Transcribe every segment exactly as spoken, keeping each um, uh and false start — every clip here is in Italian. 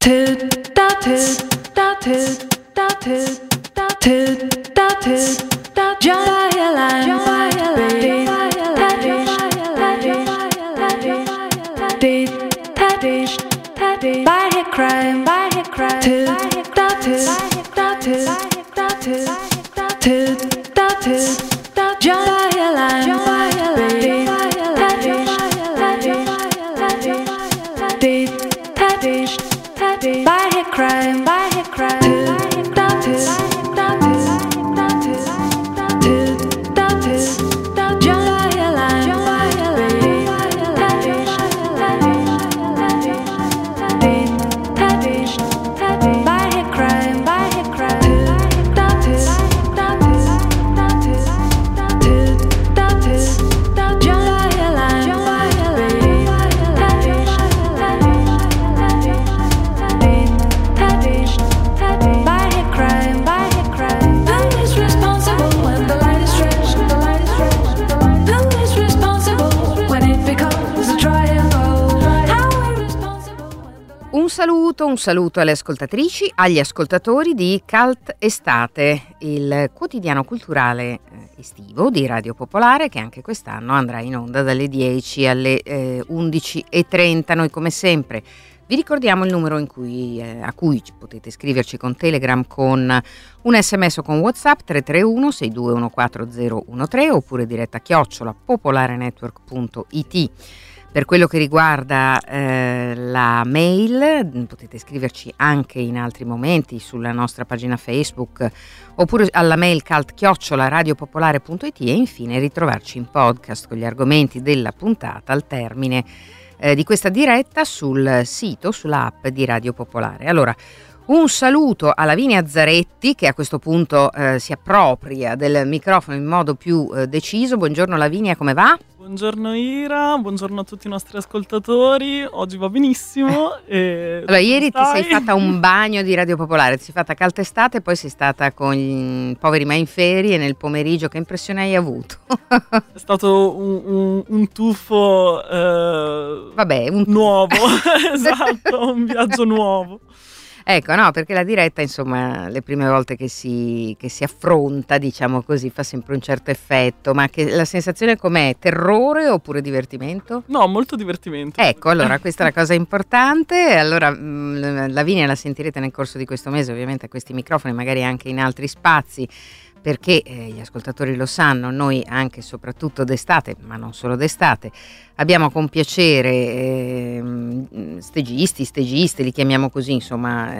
Un saluto alle ascoltatrici, agli ascoltatori di Cult Estate, il quotidiano culturale estivo di Radio Popolare che anche quest'anno andrà in onda dalle dieci alle eh, undici e trenta. Noi come sempre vi ricordiamo il numero in cui, eh, a cui potete scriverci con Telegram, con un sms o con WhatsApp tre tre uno sei due uno quattro zero uno tre oppure diretta chiocciola popolarenetwork punto it. Per quello che riguarda eh, la mail, potete scriverci anche in altri momenti sulla nostra pagina Facebook oppure alla mail cult chiocciola radiopopolare punto it e infine ritrovarci in podcast con gli argomenti della puntata al termine eh, di questa diretta sul sito, sulla app di Radio Popolare. Allora, un saluto a Lavinia Zaretti che a questo punto eh, si appropria del microfono in modo più eh, deciso. Buongiorno Lavinia, come va? Buongiorno Ira, buongiorno a tutti i nostri ascoltatori, oggi va benissimo. E allora, ieri stai? ti sei fatta un bagno di Radio Popolare, ti sei fatta caltestate e poi sei stata con i poveri mai in ferie nel pomeriggio, che impressione hai avuto? È stato un, un, un tuffo eh, Vabbè, un nuovo, esatto, un viaggio nuovo. Ecco, no, perché la diretta, insomma, le prime volte che si, che si affronta, diciamo così, fa sempre un certo effetto, ma che la sensazione com'è? Terrore oppure divertimento? No, molto divertimento. Ecco, allora questa è la cosa importante. Allora, mh, Lavinia la sentirete nel corso di questo mese, ovviamente a questi microfoni, magari anche in altri spazi, perché eh, gli ascoltatori lo sanno, noi anche e soprattutto d'estate, ma non solo d'estate, abbiamo con piacere eh, stagisti, stagiste, li chiamiamo così, insomma,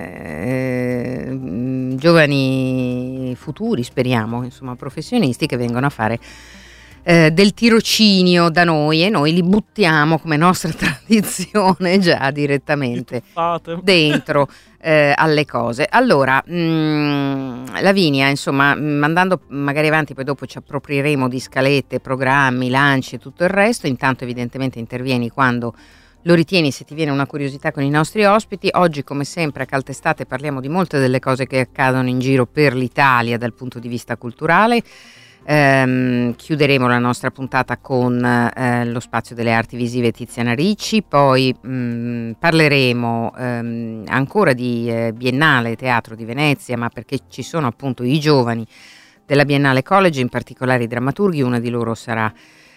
eh, giovani futuri, speriamo, insomma, professionisti che vengono a fare eh, del tirocinio da noi e noi li buttiamo come nostra tradizione già direttamente dentro eh, alle cose. Allora, mh, Lavinia, insomma, mh, andando magari avanti, poi dopo ci approprieremo di scalette, programmi, lanci e tutto il resto. Intanto evidentemente intervieni quando lo ritieni, se ti viene una curiosità con i nostri ospiti. Oggi, come sempre, a Caltestate parliamo di molte delle cose che accadono in giro per l'Italia dal punto di vista culturale. Ehm, chiuderemo la nostra puntata con eh, lo spazio delle arti visive Tiziana Ricci, poi mh, parleremo ehm, ancora di eh, Biennale Teatro di Venezia, ma perché ci sono appunto i giovani della Biennale College, in particolare i drammaturghi. Una di loro sarà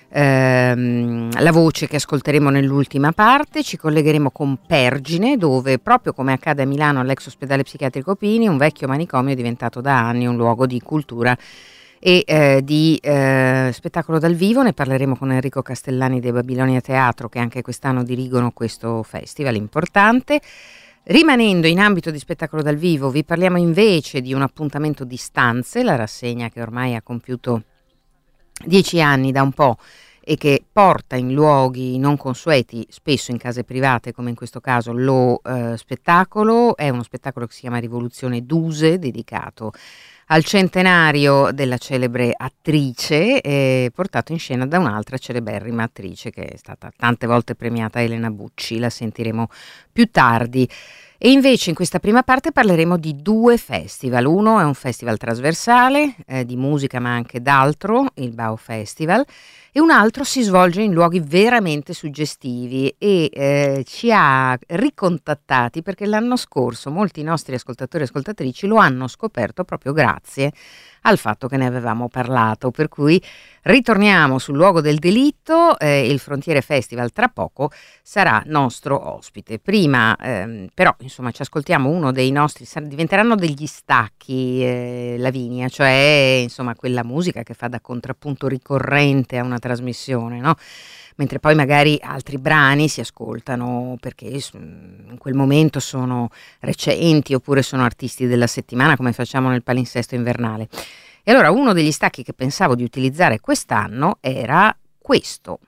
ehm, la voce che ascolteremo nell'ultima parte. Ci collegheremo con Pergine, dove, proprio come accade a Milano all'ex ospedale psichiatrico Pini, un vecchio manicomio è diventato da anni un luogo di cultura e eh, di eh, spettacolo dal vivo. Ne parleremo con Enrico Castellani dei Babilonia Teatro, che anche quest'anno dirigono questo festival importante. Rimanendo in ambito di spettacolo dal vivo, vi parliamo invece di un appuntamento di Stanze, la rassegna che ormai ha compiuto dieci anni da un po' e che porta in luoghi non consueti, spesso in case private, come in questo caso lo eh, spettacolo. È uno spettacolo che si chiama Rivoluzione Duse, dedicato al centenario della celebre attrice, eh, portato in scena da un'altra celeberrima attrice che è stata tante volte premiata, Elena Bucci. La sentiremo più tardi. E invece in questa prima parte parleremo di due festival. Uno è un festival trasversale eh, di musica ma anche d'altro, il Bao Festival, e un altro si svolge in luoghi veramente suggestivi e eh, ci ha ricontattati perché l'anno scorso molti nostri ascoltatori e ascoltatrici lo hanno scoperto proprio grazie al fatto che ne avevamo parlato, per cui ritorniamo sul luogo del delitto. Eh, il Frontiere Festival tra poco sarà nostro ospite. Prima ehm, però insomma ci ascoltiamo uno dei nostri, diventeranno degli stacchi, eh, Lavinia, cioè insomma quella musica che fa da contrappunto ricorrente a una trasmissione, no? Mentre poi magari altri brani si ascoltano perché in quel momento sono recenti oppure sono artisti della settimana, come facciamo nel palinsesto invernale. E allora uno degli stacchi che pensavo di utilizzare quest'anno era questo.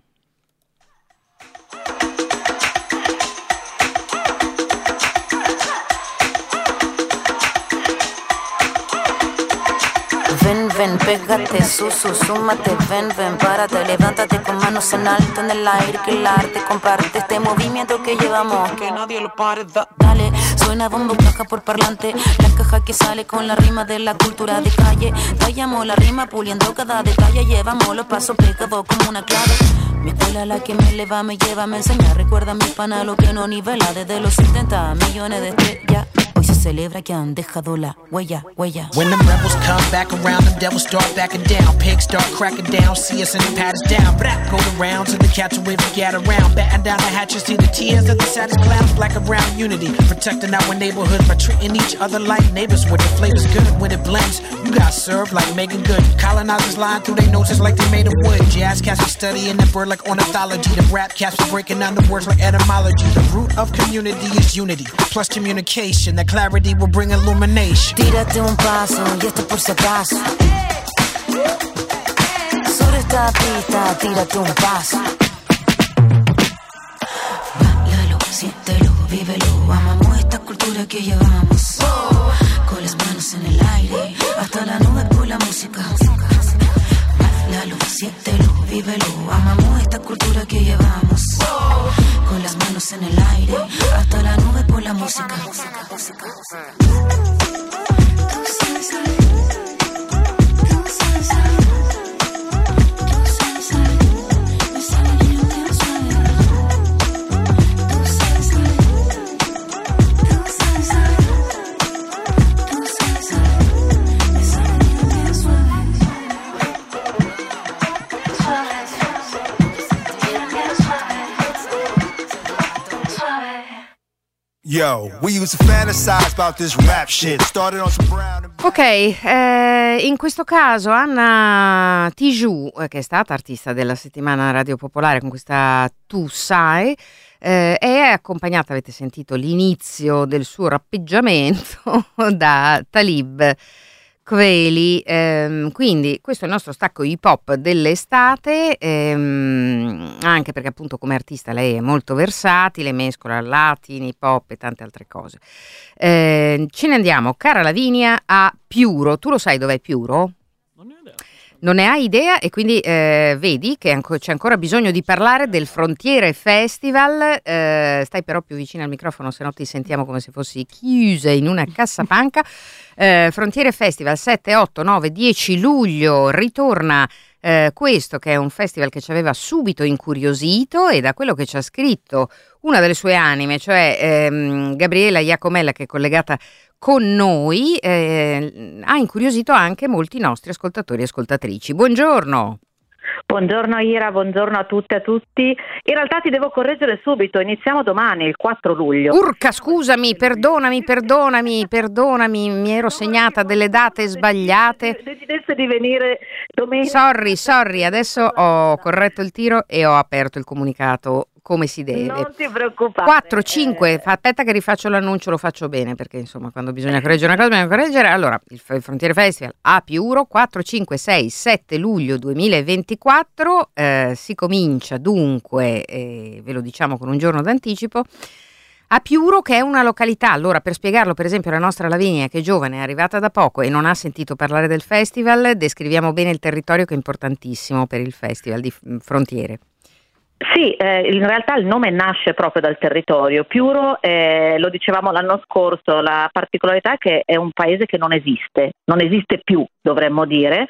Ven, ven, pégate, su, su, súmate, ven, ven, párate, levántate con manos en alto en el aire, que el arte comparte este movimiento que llevamos, que nadie lo pare, da. Dale, suena bombo, caja por parlante, la caja que sale con la rima de la cultura de calle, tallamos la rima puliendo cada detalle, llevamos los pasos pegados como una clave. Mi escuela la que me eleva, me lleva, me enseña, recuerda mi pana lo que no nivela, desde los setenta millones de estrellas. Hoy se celebra que han dejado la huella, huella. When them rebels come back around, them devils start backing down. Pigs start cracking down, see us and the pat us down. Blah, go around to the catch a wave, get around. Batten down the hatches, see the tears of the saddest clowns. Black around unity, protecting our neighborhood by treating each other like neighbors. With the flavors good, when it blends, you got served like Megan Good. Colonizers lying through their noses like they made of wood. Jazz cats be studying that word like ornithology. The rap cats be breaking down the words like etymology. The root of community is unity, plus communication. That clarity will bring illumination. Tírate un paso y esto por si acaso. Sobre esta pista, tírate un paso. Báilalo, siéntelo, vívelo. Amamos esta cultura que llevamos. Con las manos en el aire, hasta la nube por la música. Báilalo, siéntelo, vívelo. Amamos esta cultura que llevamos. Con las manos en el aire, hasta la nube por la música. Yo, we used to fantasize about this rap shit. Started on some brown and... Ok, eh, in questo caso Anna Tijoux, eh, che è stata artista della settimana Radio Popolare con questa Tu Sai, eh, è accompagnata, avete sentito l'inizio del suo rappeggiamento, da Talib Kweli, ehm, quindi questo è il nostro stacco hip hop dell'estate, ehm, anche perché appunto come artista lei è molto versatile, mescola latin, hip hop e tante altre cose. Eh, ce ne andiamo, cara Lavinia, a Piuro. Tu lo sai dov'è Piuro? Non ne ho idea. Non ne hai idea e quindi eh, vedi che anco, c'è ancora bisogno di parlare del Frontiere Festival. Eh, stai però più vicino al microfono, se no ti sentiamo come se fossi chiusa in una cassapanca. Eh, Frontiere Festival sette, otto, nove, dieci luglio ritorna eh, questo che è un festival che ci aveva subito incuriosito, e da quello che ci ha scritto una delle sue anime, cioè ehm, Gabriela Iacomella, che è collegata con noi, eh, ha incuriosito anche molti nostri ascoltatori e ascoltatrici. Buongiorno. Buongiorno Ira, buongiorno a tutte e a tutti. In realtà ti devo correggere subito, iniziamo domani, il quattro luglio. Urca, scusami, perdonami, perdonami, perdonami, mi ero segnata delle date sbagliate. Decidesse di venire domenica. Sorry, sorry, adesso ho corretto il tiro e ho aperto il comunicato come si deve. Non ti preoccupare. quattro, cinque, aspetta che rifaccio l'annuncio, lo faccio bene, perché insomma quando bisogna correggere una cosa bisogna correggere. Allora, il Frontiere Festival a Piuro, quattro, cinque, sei, sette luglio duemilaventiquattro, eh, si comincia dunque, eh, ve lo diciamo con un giorno d'anticipo, a Piuro, che è una località. Allora, per spiegarlo per esempio alla nostra Lavinia, che è giovane, è arrivata da poco e non ha sentito parlare del festival, descriviamo bene il territorio che è importantissimo per il festival di Frontiere. Sì, eh, in realtà il nome nasce proprio dal territorio. Piuro, eh, lo dicevamo l'anno scorso, la particolarità è che è un paese che non esiste, non esiste più, dovremmo dire.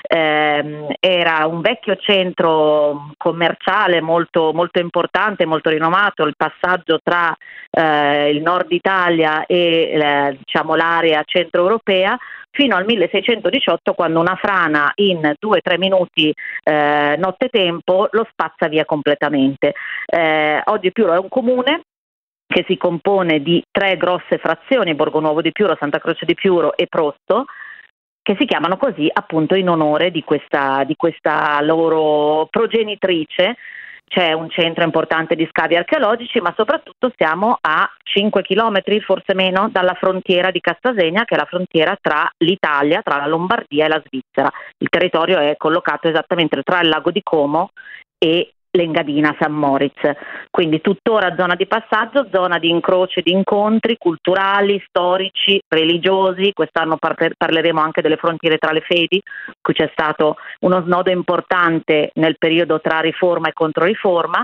Eh, era un vecchio centro commerciale molto, molto importante, molto rinomato, il passaggio tra eh, il nord Italia e eh, diciamo, l'area centroeuropea, fino al milleseicentodiciotto, quando una frana in due o tre minuti eh, nottetempo lo spazza via completamente. Eh, oggi Piuro è un comune che si compone di tre grosse frazioni, Borgonuovo di Piuro, Santa Croce di Piuro e Prosto, che si chiamano così appunto in onore di questa, di questa loro progenitrice. C'è un centro importante di scavi archeologici, ma soprattutto siamo a cinque chilometri, forse meno, dalla frontiera di Castasegna, che è la frontiera tra l'Italia, tra la Lombardia e la Svizzera. Il territorio è collocato esattamente tra il lago di Como e l'Engadina San Moritz, quindi tuttora zona di passaggio, zona di incrocio, di incontri culturali, storici, religiosi. Quest'anno par- parleremo anche delle frontiere tra le fedi, qui c'è stato uno snodo importante nel periodo tra riforma e controriforma.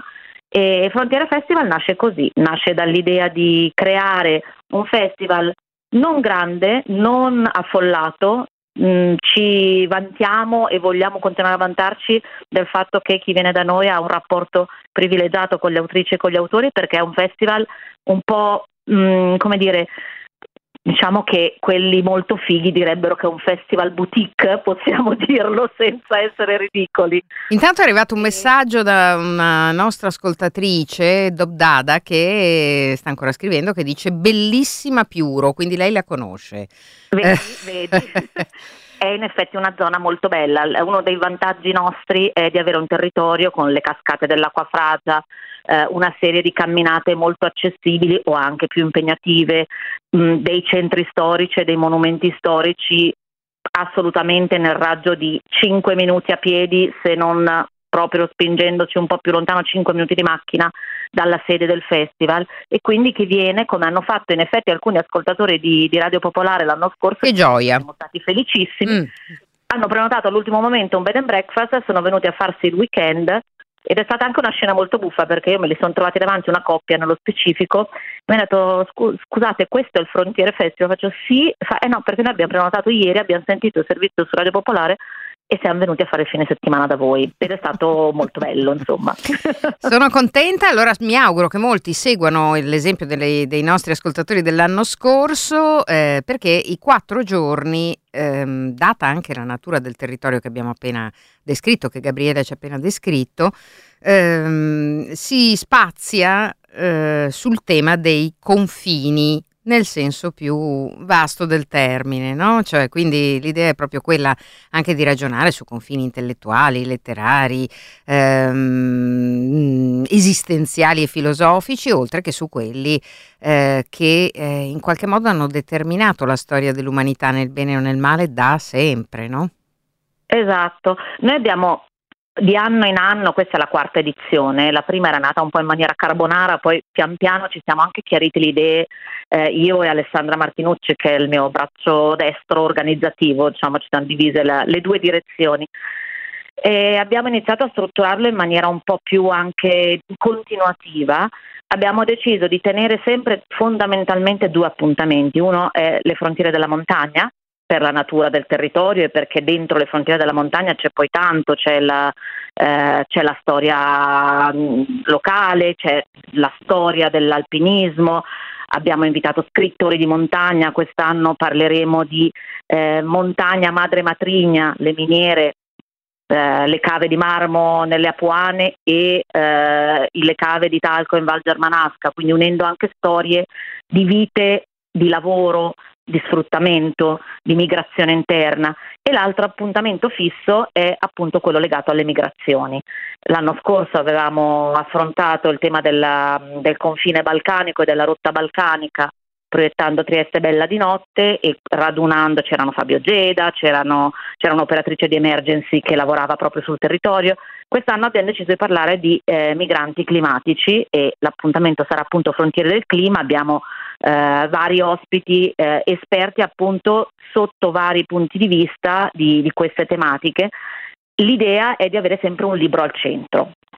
E Frontiere Festival nasce così, nasce dall'idea di creare un festival non grande, non affollato. Mm, ci vantiamo e vogliamo continuare a vantarci del fatto che chi viene da noi ha un rapporto privilegiato con le autrici e con gli autori, perché è un festival un po', mm, come dire, diciamo che quelli molto fighi direbbero che è un festival boutique, possiamo dirlo senza essere ridicoli. Intanto è arrivato un messaggio da una nostra ascoltatrice, Dobdada, che sta ancora scrivendo, che dice bellissima Piuro, quindi lei la conosce. Vedi, vedi. È in effetti una zona molto bella. Uno dei vantaggi nostri è di avere un territorio con le cascate dell'Acqua Fragia, eh, una serie di camminate molto accessibili o anche più impegnative, mh, dei centri storici e dei monumenti storici assolutamente nel raggio di cinque minuti a piedi, se non proprio spingendoci un po' più lontano, cinque minuti di macchina dalla sede del festival. E quindi chi viene, come hanno fatto in effetti alcuni ascoltatori di, di Radio Popolare l'anno scorso, che gioia, siamo stati felicissimi, mm. hanno prenotato all'ultimo momento un bed and breakfast, sono venuti a farsi il weekend ed è stata anche una scena molto buffa, perché io me li sono trovati davanti, una coppia nello specifico, mi hanno detto scusate, questo è il Frontiere Festival? Faccio sì, fa, eh no, perché noi abbiamo prenotato ieri, abbiamo sentito il servizio su Radio Popolare e siamo venuti a fare il fine settimana da voi ed è stato molto bello, insomma. Sono contenta, allora mi auguro che molti seguano l'esempio delle, dei nostri ascoltatori dell'anno scorso, eh, perché i quattro giorni, ehm, data anche la natura del territorio che abbiamo appena descritto, che Gabriele ci ha appena descritto, ehm, si spazia eh, sul tema dei confini, nel senso più vasto del termine, no? Cioè, quindi l'idea è proprio quella anche di ragionare su confini intellettuali, letterari, ehm, esistenziali e filosofici, oltre che su quelli eh, che eh, in qualche modo hanno determinato la storia dell'umanità nel bene o nel male da sempre, no? Esatto, noi abbiamo di anno in anno, questa è la quarta edizione, la prima era nata un po' in maniera carbonara, poi pian piano ci siamo anche chiariti le idee, eh, io e Alessandra Martinucci, che è il mio braccio destro organizzativo, diciamo ci siamo divise la, le due direzioni e abbiamo iniziato a strutturarlo in maniera un po' più anche continuativa. Abbiamo deciso di tenere sempre fondamentalmente due appuntamenti, uno è le frontiere della montagna, per la natura del territorio e perché dentro le frontiere della montagna c'è poi tanto, c'è la, eh, c'è la storia mh, locale, c'è la storia dell'alpinismo, abbiamo invitato scrittori di montagna, quest'anno parleremo di eh, montagna madre matrigna, le miniere, eh, le cave di marmo nelle Apuane e eh, le cave di talco in Val Germanasca, quindi unendo anche storie di vite, di lavoro, di sfruttamento, di migrazione interna. E l'altro appuntamento fisso è appunto quello legato alle migrazioni. L'anno scorso avevamo affrontato il tema della, del confine balcanico e della rotta balcanica, proiettando Trieste Bella di notte e radunando, c'erano Fabio Geda, c'erano, c'era un'operatrice di emergency che lavorava proprio sul territorio. Quest'anno abbiamo deciso di parlare di eh, migranti climatici e l'appuntamento sarà appunto Frontiere del Clima. Abbiamo eh, vari ospiti eh, esperti appunto sotto vari punti di vista di, di queste tematiche. L'idea è di avere sempre un libro al centro,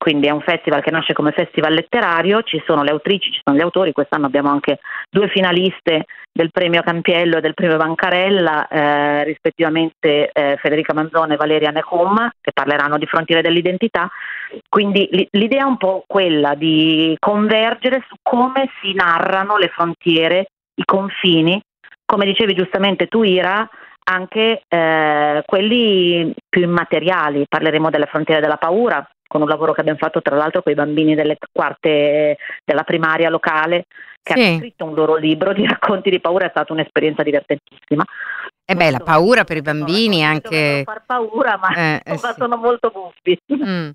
quindi è un festival che nasce come festival letterario, ci sono le autrici, ci sono gli autori, quest'anno abbiamo anche due finaliste del premio Campiello e del premio Bancarella, eh, rispettivamente eh, Federica Manzone e Valeria Nehum, che parleranno di frontiere dell'identità, quindi l- l'idea è un po' quella di convergere su come si narrano le frontiere, i confini, come dicevi giustamente tu Ira, anche eh, quelli più immateriali. Parleremo delle frontiere della paura, con un lavoro che abbiamo fatto tra l'altro con i bambini delle quarte della primaria locale, che sì. hanno scritto un loro libro di racconti di paura, è stata un'esperienza divertentissima. E beh, la paura per i bambini anche... far paura, ma, eh, eh, ma sì. sono molto buffi. Mm.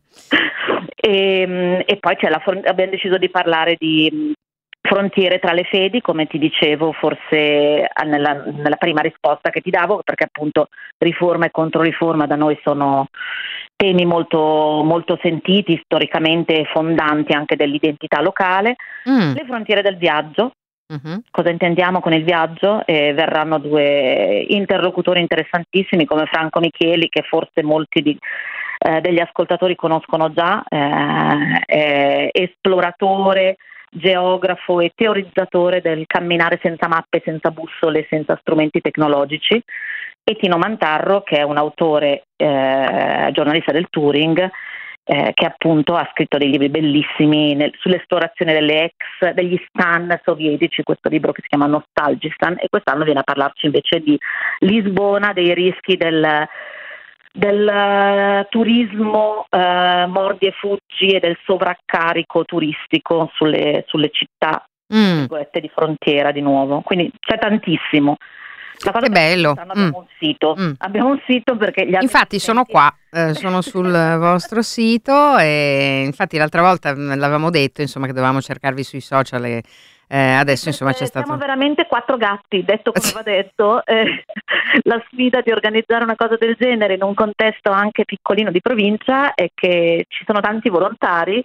e, e poi c'è la, abbiamo deciso di parlare di frontiere tra le fedi, come ti dicevo forse nella, nella prima risposta che ti davo, perché appunto riforma e controriforma da noi sono temi molto, molto sentiti, storicamente fondanti anche dell'identità locale. Mm. Le frontiere del viaggio. Mm-hmm. Cosa intendiamo con il viaggio? Eh, verranno due interlocutori interessantissimi come Franco Micheli, che forse molti di, eh, degli ascoltatori conoscono già, eh, è esploratore, geografo e teorizzatore del camminare senza mappe, senza bussole, senza strumenti tecnologici, e Tino Mantarro, che è un autore, eh, giornalista del touring, eh, che appunto ha scritto dei libri bellissimi nel, sull'esplorazione delle ex, degli stan sovietici, questo libro che si chiama Nostalgistan, e quest'anno viene a parlarci invece di Lisbona, dei rischi del del uh, turismo uh, mordi e fuggi e del sovraccarico turistico sulle, sulle città Mm. di frontiera di nuovo, quindi c'è tantissimo. La cosa Che bello. abbiamo Mm. un sito, Mm. abbiamo un sito perché gli Infatti sono qua, eh, sono sul vostro sito, e infatti l'altra volta mh, l'avevamo detto, insomma, che dovevamo cercarvi sui social, e eh, adesso insomma c'è stato... Siamo veramente quattro gatti, detto come va detto, eh, la sfida di organizzare una cosa del genere in un contesto anche piccolino di provincia è che ci sono tanti volontari,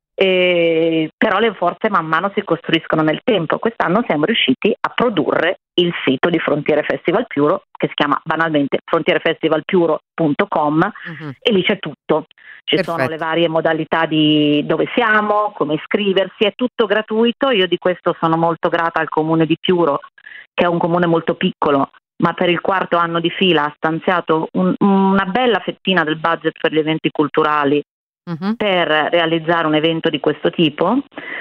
eh, però le forze man mano si costruiscono nel tempo. Quest'anno siamo riusciti a produrre il sito di Frontiere Festival Piuro, che si chiama banalmente frontiere festival piuro punto com, Mhm. e lì c'è tutto. Ci Perfetto. sono le varie modalità di dove siamo, come iscriversi, è tutto gratuito. Io di questo sono molto grata al comune di Piuro, che è un comune molto piccolo, ma per il quarto anno di fila ha stanziato un, una bella fettina del budget per gli eventi culturali Mhm. per realizzare un evento di questo tipo,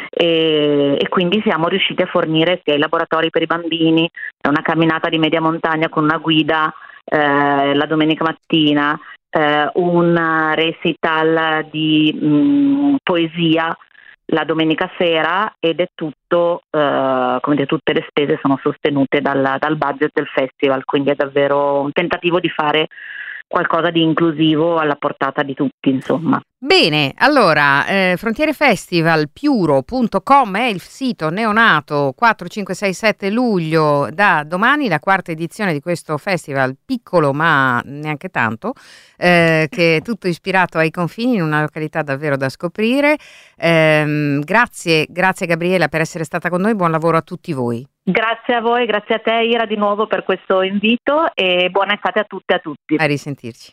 e, e quindi siamo riusciti a fornire sia i laboratori per i bambini, una camminata di media montagna con una guida eh, la domenica mattina, eh, un recital di mh, poesia la domenica sera, ed è tutto, eh, come dire, tutte le spese sono sostenute dal, dal budget del festival, quindi è davvero un tentativo di fare qualcosa di inclusivo alla portata di tutti, insomma. Bene, allora, eh, frontierefestival piuro punto com è il sito neonato. Quattro, cinque, sei, sette luglio, da domani la quarta edizione di questo festival piccolo ma neanche tanto, eh, che è tutto ispirato ai confini in una località davvero da scoprire. Ehm, grazie, grazie Gabriela per essere stata con noi, buon lavoro a tutti voi. Grazie a voi, grazie a te Ira di nuovo per questo invito, e buona estate a tutte e a tutti. A risentirci.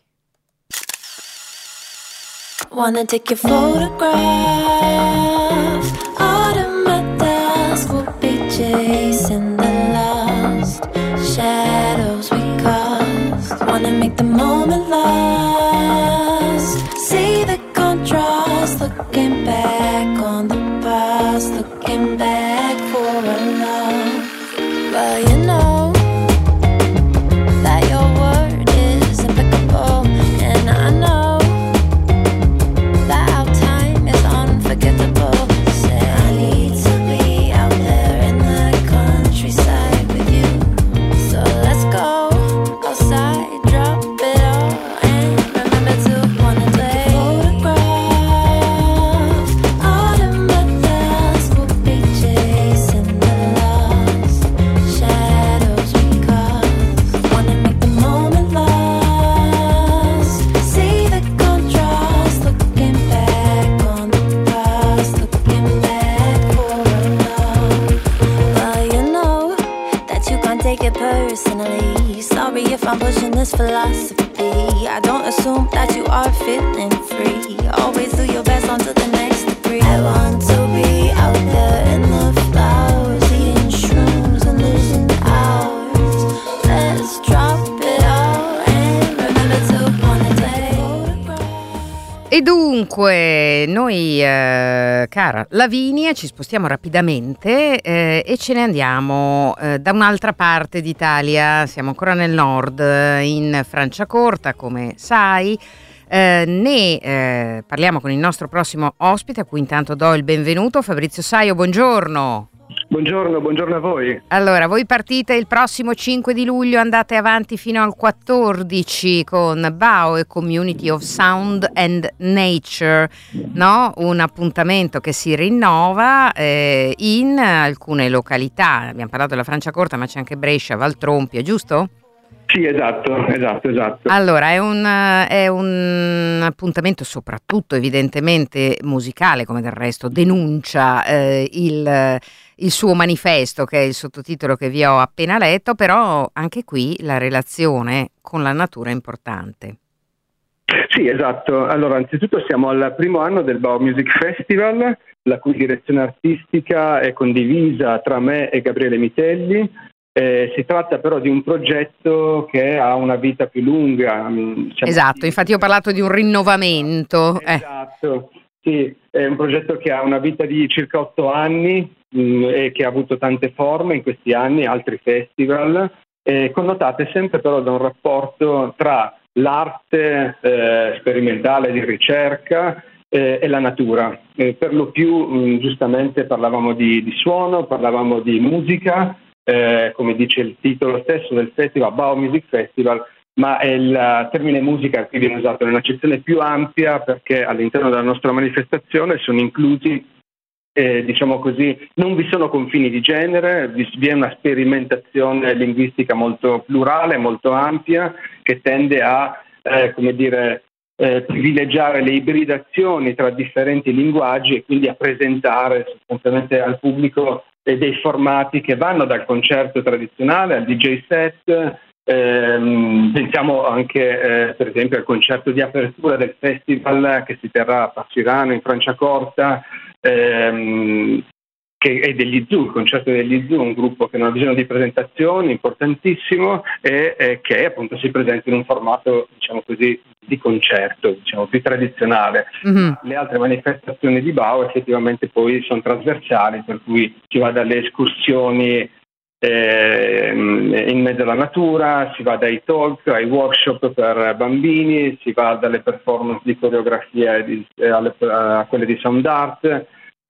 Wanna take your photograph. Out of my desk, we'll be chasing the lost shadows we cast. Wanna make the moment last. See the contrast, looking back on the past, looking back for a love. But you know that your word is impeccable, and I know that our time is unforgettable. Say I need to be out there in the countryside with you. So let's go outside, drop it all, and remember to wanna play. Photograph out of my desk, we'll be chasing the lost shadows we cast. Wanna make the moment last. See the contrast, looking back on the past, looking back for a love. But you know that you can't take it personally. Sorry if I'm pushing this philosophy. I don't assume that you are feeling free. Always do your best on to the next degree. I want to be out there in the flowers, eating shrooms and losing hours. Let's drop it all and remember to wanna take photographs. E dunque noi, eh, cara Lavinia, ci spostiamo rapidamente eh, e ce ne andiamo eh, da un'altra parte d'Italia. Siamo ancora nel nord, in Franciacorta, come sai. Eh, ne eh, parliamo con il nostro prossimo ospite, a cui intanto do il benvenuto, Fabrizio Saio. Buongiorno. Buongiorno, buongiorno a voi. Allora, voi partite il prossimo cinque di luglio, andate avanti fino al quattordici con B A O e Community of Sound and Nature, no? Un appuntamento che si rinnova eh, in alcune località. Abbiamo parlato della Franciacorta, ma c'è anche Brescia, Valtrompia, giusto? Sì, esatto, esatto, esatto. Allora, è un, è un appuntamento soprattutto evidentemente musicale, come del resto denuncia eh, il, il suo manifesto, che è il sottotitolo che vi ho appena letto, però anche qui la relazione con la natura è importante. Sì, esatto. Allora, anzitutto siamo al primo anno del B A O Music Festival, la cui direzione artistica è condivisa tra me e Gabriele Mitelli. Eh, si tratta però di un progetto che ha una vita più lunga. Siamo esatto, qui... infatti ho parlato di un rinnovamento. Esatto, eh. Sì, è un progetto che ha una vita di circa otto anni mh, e che ha avuto tante forme in questi anni, altri festival, eh, connotate sempre però da un rapporto tra l'arte eh, sperimentale di ricerca eh, e la natura. Eh, per lo più, mh, giustamente, parlavamo di, di suono, parlavamo di musica. Eh, come dice il titolo stesso del festival, B A O Music Festival, ma è il termine musica che viene usato nell'accezione più ampia, perché all'interno della nostra manifestazione sono inclusi, eh, diciamo così, non vi sono confini di genere, vi è una sperimentazione linguistica molto plurale, molto ampia, che tende a, eh, come dire, eh, privilegiare le ibridazioni tra differenti linguaggi e quindi a presentare sostanzialmente al pubblico e dei formati che vanno dal concerto tradizionale al D J set. Ehm, pensiamo anche eh, per esempio al concerto di apertura del festival che si terrà a Passirano in Franciacorta, ehm, che è degli Zoo, il concerto degli Zoo, un gruppo che non ha bisogno di presentazioni, importantissimo, e, e che appunto si presenta in un formato, diciamo così, di concerto, diciamo più tradizionale. Mm-hmm. Le altre manifestazioni di B A O effettivamente poi sono trasversali, per cui si va dalle escursioni eh, in mezzo alla natura, si va dai talk ai workshop per bambini, si va dalle performance di coreografia di, alle, a quelle di sound art,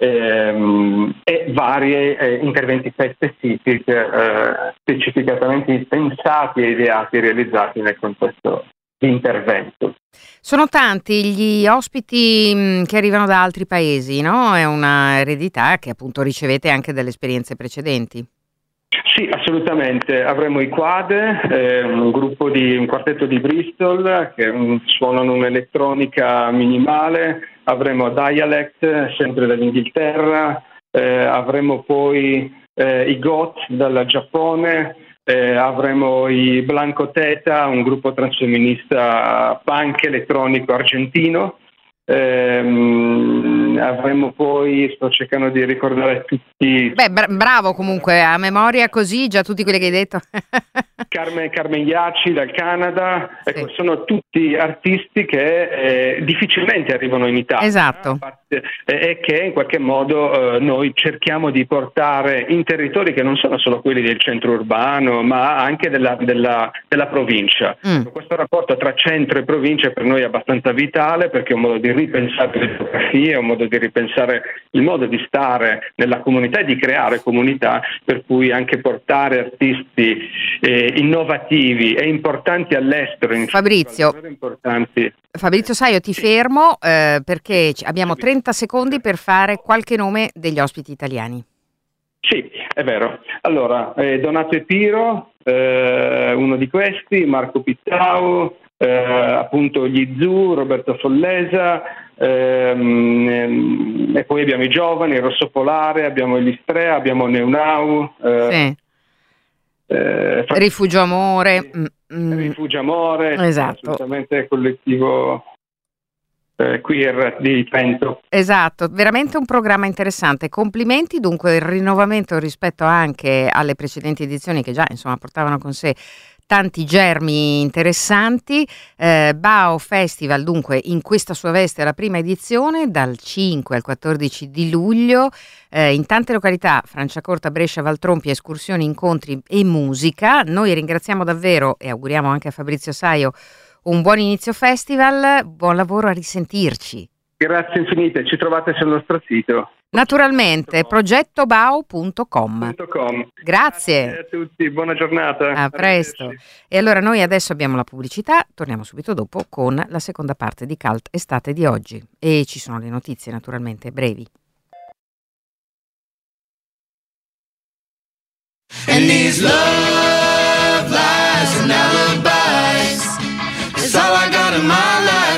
Ehm, e vari eh, interventi specifici, eh, specificatamente pensati e ideati e realizzati nel contesto di intervento. Sono tanti gli ospiti mh, che arrivano da altri paesi, no? È una eredità che appunto ricevete anche dalle esperienze precedenti. Sì, assolutamente. Avremo i Quade, eh, un gruppo di un quartetto di Bristol che um, suonano un'elettronica minimale. Avremo Dialect, sempre dall'Inghilterra. Eh, avremo poi eh, i Goth dal Giappone. Eh, avremo i Blanco Theta, un gruppo transfemminista punk elettronico argentino. Eh, avremo poi, sto cercando di ricordare tutti. Beh, bra- bravo comunque, a memoria così, già tutti quelli che hai detto. Carmen, Carmen Iaci dal Canada, sì. Ecco, sono tutti artisti che eh, difficilmente arrivano in Italia. Esatto. E eh, che in qualche modo eh, noi cerchiamo di portare in territori che non sono solo quelli del centro urbano, ma anche della, della, della provincia. Mm. Questo rapporto tra centro e provincia per noi è abbastanza vitale, perché è un modo di ripensare le geografie, è un modo di ripensare il modo di stare nella comunità e di creare comunità, per cui anche portare artisti eh, innovativi e importanti all'estero. In Fabrizio, importanti. Fabrizio Saio, ti fermo eh, perché abbiamo trenta secondi per fare qualche nome degli ospiti italiani. Sì, è vero. Allora, eh, Donato Epiro, eh, uno di questi, Marco Pittau, eh, appunto gli Zoo, Roberto Follesa, ehm, e poi abbiamo i giovani, il Rosso Polare, abbiamo gli Strea, abbiamo Neunau. Eh, sì. Eh, Rifugio Amore. Mm, Rifugio Amore, esatto. Assolutamente collettivo eh, queer di Trento. Esatto, veramente un programma interessante. Complimenti, dunque il rinnovamento rispetto anche alle precedenti edizioni che già insomma portavano con sé tanti germi interessanti. eh, Bao Festival dunque in questa sua veste alla prima edizione dal cinque al quattordici di luglio, eh, in tante località, Franciacorta, Brescia, Valtrompi, escursioni, incontri e musica. Noi ringraziamo davvero e auguriamo anche a Fabrizio Saio un buon inizio festival, buon lavoro, a risentirci. Grazie infinite, ci trovate sul nostro sito. Naturalmente, progetto bao punto com. Com. Grazie. Grazie a tutti, buona giornata. A presto. E allora noi adesso abbiamo la pubblicità, torniamo subito dopo con la seconda parte di Cult Estate di oggi. E ci sono le notizie naturalmente brevi. And these love lies and alibis is all I got in my life.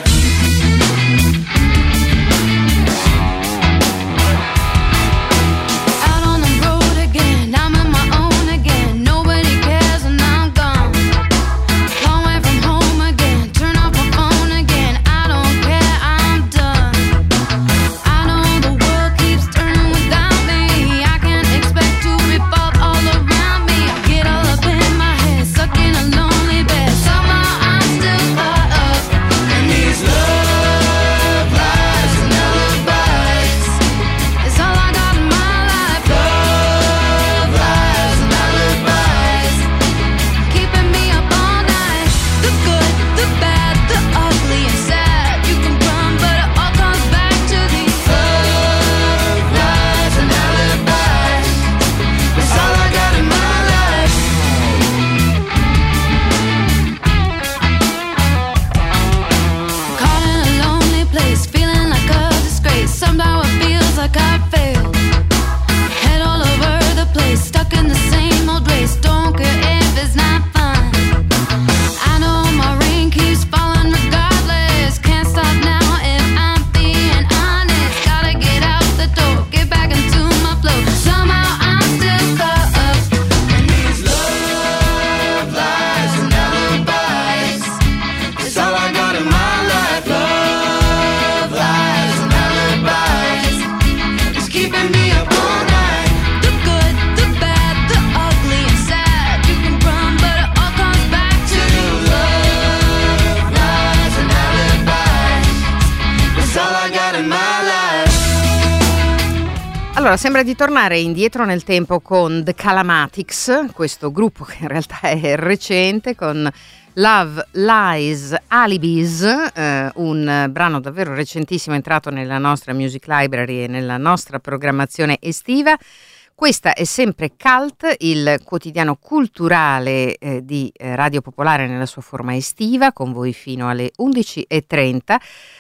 Allora, sembra di tornare indietro nel tempo con The Calamatics, questo gruppo che in realtà è recente, con Love, Lies, Alibis, eh, un brano davvero recentissimo entrato nella nostra Music Library e nella nostra programmazione estiva. Questa è sempre Cult, il quotidiano culturale eh, di eh, Radio Popolare nella sua forma estiva, con voi fino alle undici e trenta.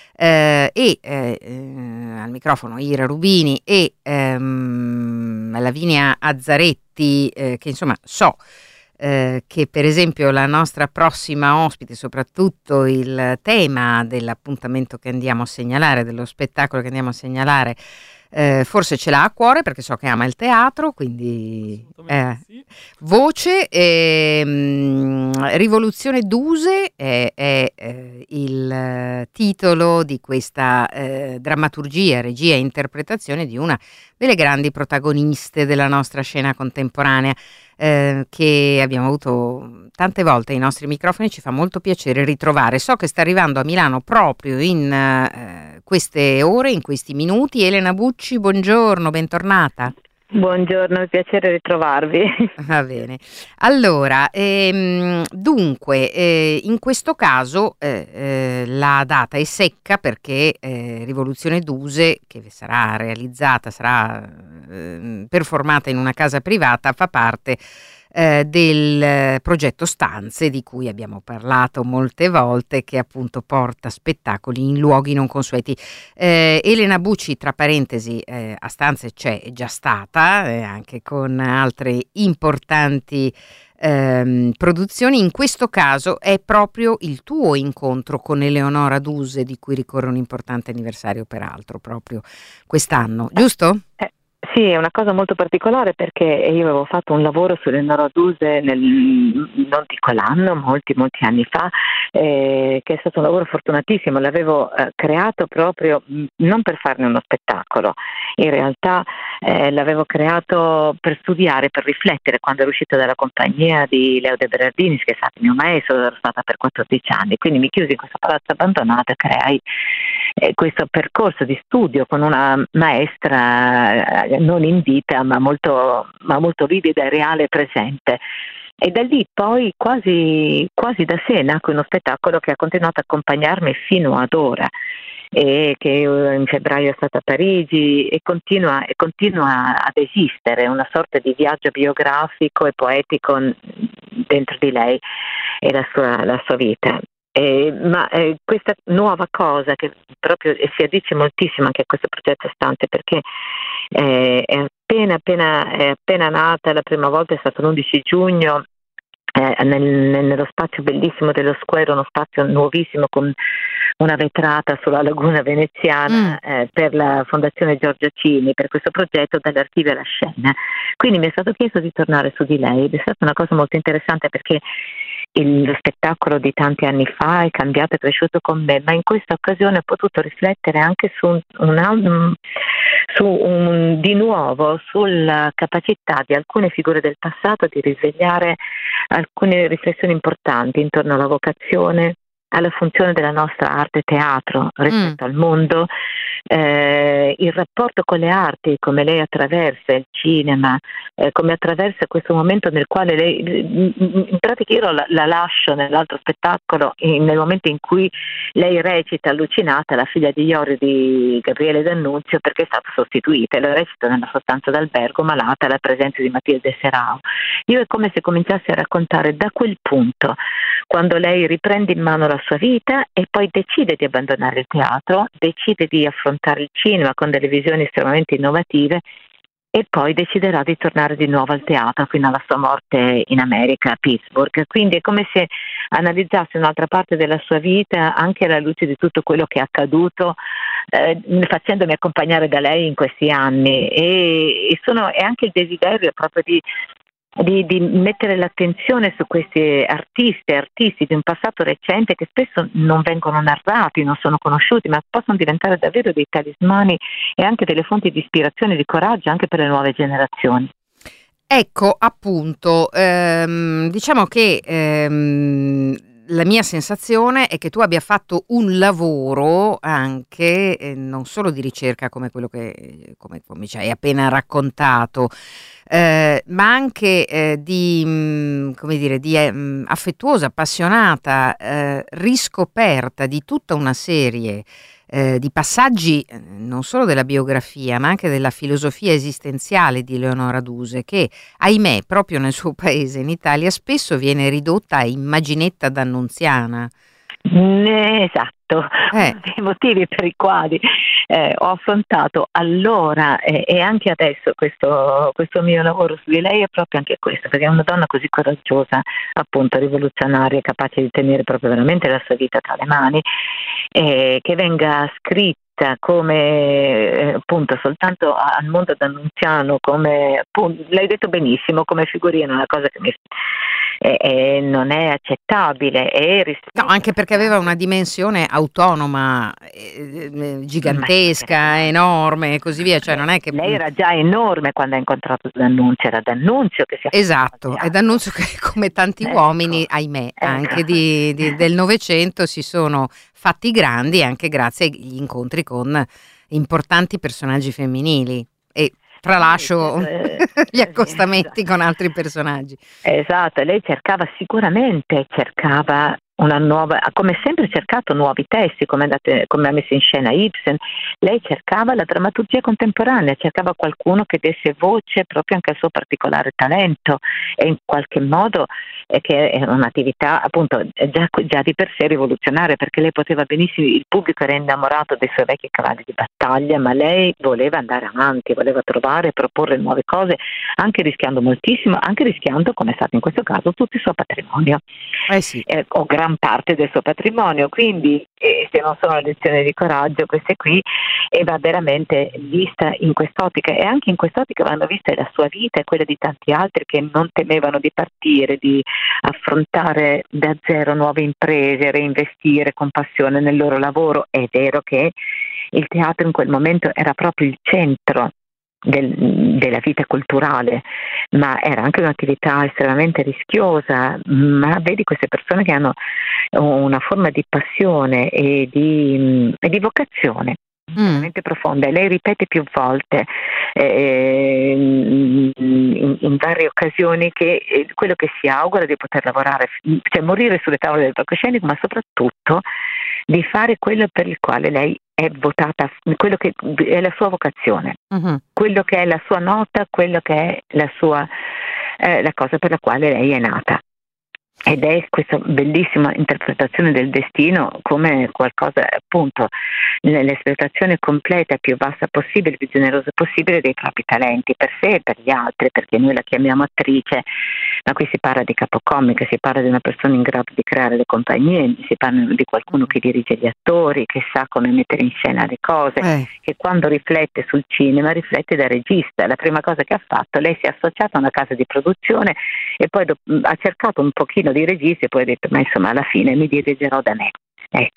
Eh, e eh, eh, al microfono Ira Rubini e ehm, Lavinia Azzaretti, eh, che insomma so eh, che per esempio la nostra prossima ospite, soprattutto il tema dell'appuntamento che andiamo a segnalare, dello spettacolo che andiamo a segnalare, Eh, forse ce l'ha a cuore perché so che ama il teatro, quindi eh, sì. Voce, eh, Rivoluzione Duse è, è eh, il titolo di questa eh, drammaturgia, regia e interpretazione di una delle grandi protagoniste della nostra scena contemporanea, eh, che abbiamo avuto tante volte ai nostri microfoni. Ci fa molto piacere ritrovare. So che sta arrivando a Milano proprio in eh, queste ore, in questi minuti, Elena Bucci. Buongiorno, bentornata. Buongiorno, è un piacere ritrovarvi. Va bene. Allora, ehm, dunque, eh, in questo caso eh, eh, la data è secca perché eh, Rivoluzione Duse, che sarà realizzata, sarà eh, performata in una casa privata, fa parte eh, del progetto Stanze, di cui abbiamo parlato molte volte, che appunto porta spettacoli in luoghi non consueti. Eh, Elena Bucci, tra parentesi, eh, a Stanze c'è già stata, eh, anche con altre importanti ehm, produzioni. In questo caso è proprio il tuo incontro con Eleonora Duse, di cui ricorre un importante anniversario peraltro proprio quest'anno, giusto? Eh. Sì, è una cosa molto particolare perché io avevo fatto un lavoro sulle Noraduse nel, non dico l'anno, molti molti anni fa, eh, che è stato un lavoro fortunatissimo, l'avevo eh, creato proprio mh, non per farne uno spettacolo, in realtà eh, l'avevo creato per studiare, per riflettere quando ero uscita dalla compagnia di Leo De Berardinis, che è stato mio maestro, ero stata per quattordici anni, quindi mi chiusi in questo palazzo abbandonato e creai eh, questo percorso di studio con una maestra eh, non in vita ma molto, ma molto vivida e reale e presente. E da lì poi quasi, quasi da sé nacque uno spettacolo che ha continuato a accompagnarmi fino ad ora, e che in febbraio è stata a Parigi e continua, e continua ad esistere, una sorta di viaggio biografico e poetico dentro di lei e la sua, la sua vita. Eh, ma eh, questa nuova cosa che proprio e si addice moltissimo anche a questo progetto stante, perché eh, è appena appena è appena nata, la prima volta è stato l'undici giugno eh, nel, nello spazio bellissimo dello Square, uno spazio nuovissimo con una vetrata sulla laguna veneziana mm. eh, per la Fondazione Giorgio Cini, per questo progetto dall'archivio alla scena. Quindi mi è stato chiesto di tornare su di lei ed è stata una cosa molto interessante, perché il, lo spettacolo di tanti anni fa è cambiato, è cresciuto con me, ma in questa occasione ho potuto riflettere anche su, un, un, su un, di nuovo sulla capacità di alcune figure del passato di risvegliare alcune riflessioni importanti intorno alla vocazione, alla funzione della nostra arte teatro rispetto mm. al mondo, eh, il rapporto con le arti, come lei attraversa il cinema, eh, come attraversa questo momento nel quale lei, in pratica io la, la lascio nell'altro spettacolo, in, nel momento in cui lei recita Allucinata, la figlia di Iorio di Gabriele D'Annunzio, perché è stata sostituita, e la recita nella sostanza d'albergo malata alla presenza di Matilde Serao. Io è come se cominciassi a raccontare da quel punto, quando lei riprende in mano la sua vita e poi decide di abbandonare il teatro, decide di affrontare il cinema con delle visioni estremamente innovative e poi deciderà di tornare di nuovo al teatro fino alla sua morte in America, a Pittsburgh. Quindi è come se analizzasse un'altra parte della sua vita anche alla luce di tutto quello che è accaduto, eh, facendomi accompagnare da lei in questi anni, e, e sono, è anche il desiderio proprio di Di, di mettere l'attenzione su questi artisti e artisti di un passato recente che spesso non vengono narrati, non sono conosciuti, ma possono diventare davvero dei talismani e anche delle fonti di ispirazione e di coraggio anche per le nuove generazioni. Ecco, appunto, ehm, diciamo che ehm, la mia sensazione è che tu abbia fatto un lavoro anche eh, non solo di ricerca come quello che come, come ci hai appena raccontato, eh, ma anche eh, di mh, come dire di eh, mh, affettuosa, appassionata eh, riscoperta di tutta una serie eh, di passaggi eh, non solo della biografia ma anche della filosofia esistenziale di Leonora Duse, che ahimè proprio nel suo paese, in Italia, spesso viene ridotta a immaginetta d'annunziana. Esatto, eh. uno dei motivi per i quali eh, ho affrontato allora eh, e anche adesso questo, questo mio lavoro su di lei è proprio anche questo, perché è una donna così coraggiosa, appunto rivoluzionaria, capace di tenere proprio veramente la sua vita tra le mani, eh, che venga scritta come eh, appunto soltanto al mondo d'annunziano, come appunto, l'hai detto benissimo, come figurina, una cosa che mi E, e non è accettabile. E rispetto... No, anche perché aveva una dimensione autonoma, eh, gigantesca, enorme e così via. Cioè, non è che... Lei era già enorme quando ha incontrato D'Annunzio, era D'Annunzio che si è Esatto, è D'Annunzio che come tanti ecco, uomini, ahimè, ecco. anche di, di, del Novecento si sono fatti grandi anche grazie agli incontri con importanti personaggi femminili. E tralascio gli accostamenti con altri personaggi. Esatto, lei cercava sicuramente, cercava una nuova, ha come sempre cercato nuovi testi, come, andate, come ha messo in scena Ibsen. Lei cercava la drammaturgia contemporanea, cercava qualcuno che desse voce proprio anche al suo particolare talento, e in qualche modo eh, che è un'attività appunto già, già di per sé rivoluzionaria, perché lei poteva benissimo, il pubblico era innamorato dei suoi vecchi cavalli di battaglia, ma lei voleva andare avanti, voleva trovare e proporre nuove cose, anche rischiando moltissimo, anche rischiando, come è stato in questo caso, tutto il suo patrimonio. Eh sì. Eh, o gra- gran parte del suo patrimonio, quindi eh, se non sono lezioni di coraggio queste qui, e va veramente vista in quest'ottica, e anche in quest'ottica vanno viste la sua vita e quella di tanti altri che non temevano di partire, di affrontare da zero nuove imprese, reinvestire con passione nel loro lavoro. È vero che il teatro in quel momento era proprio il centro Del, della vita culturale, ma era anche un'attività estremamente rischiosa, ma vedi queste persone che hanno una forma di passione e di, e di vocazione mm. veramente profonda, e lei ripete più volte eh, in, in varie occasioni che eh, quello che si augura di poter lavorare, cioè morire sulle tavole del palcoscenico, ma soprattutto di fare quello per il quale lei è votata, quello che è la sua vocazione, uh-huh. quello che è la sua nota, quello che è la sua eh, la cosa per la quale lei è nata. Ed è questa bellissima interpretazione del destino come qualcosa, appunto, l'espletazione completa, più vasta possibile, più generosa possibile dei propri talenti, per sé e per gli altri, perché noi la chiamiamo attrice, ma qui si parla di capocomica, si parla di una persona in grado di creare le compagnie, si parla di qualcuno che dirige gli attori, che sa come mettere in scena le cose, eh. che quando riflette sul cinema riflette da regista. La prima cosa che ha fatto, lei si è associata a una casa di produzione e poi do- ha cercato un pochino di registi e poi ha detto ma insomma alla fine mi dirigerò da me, ecco.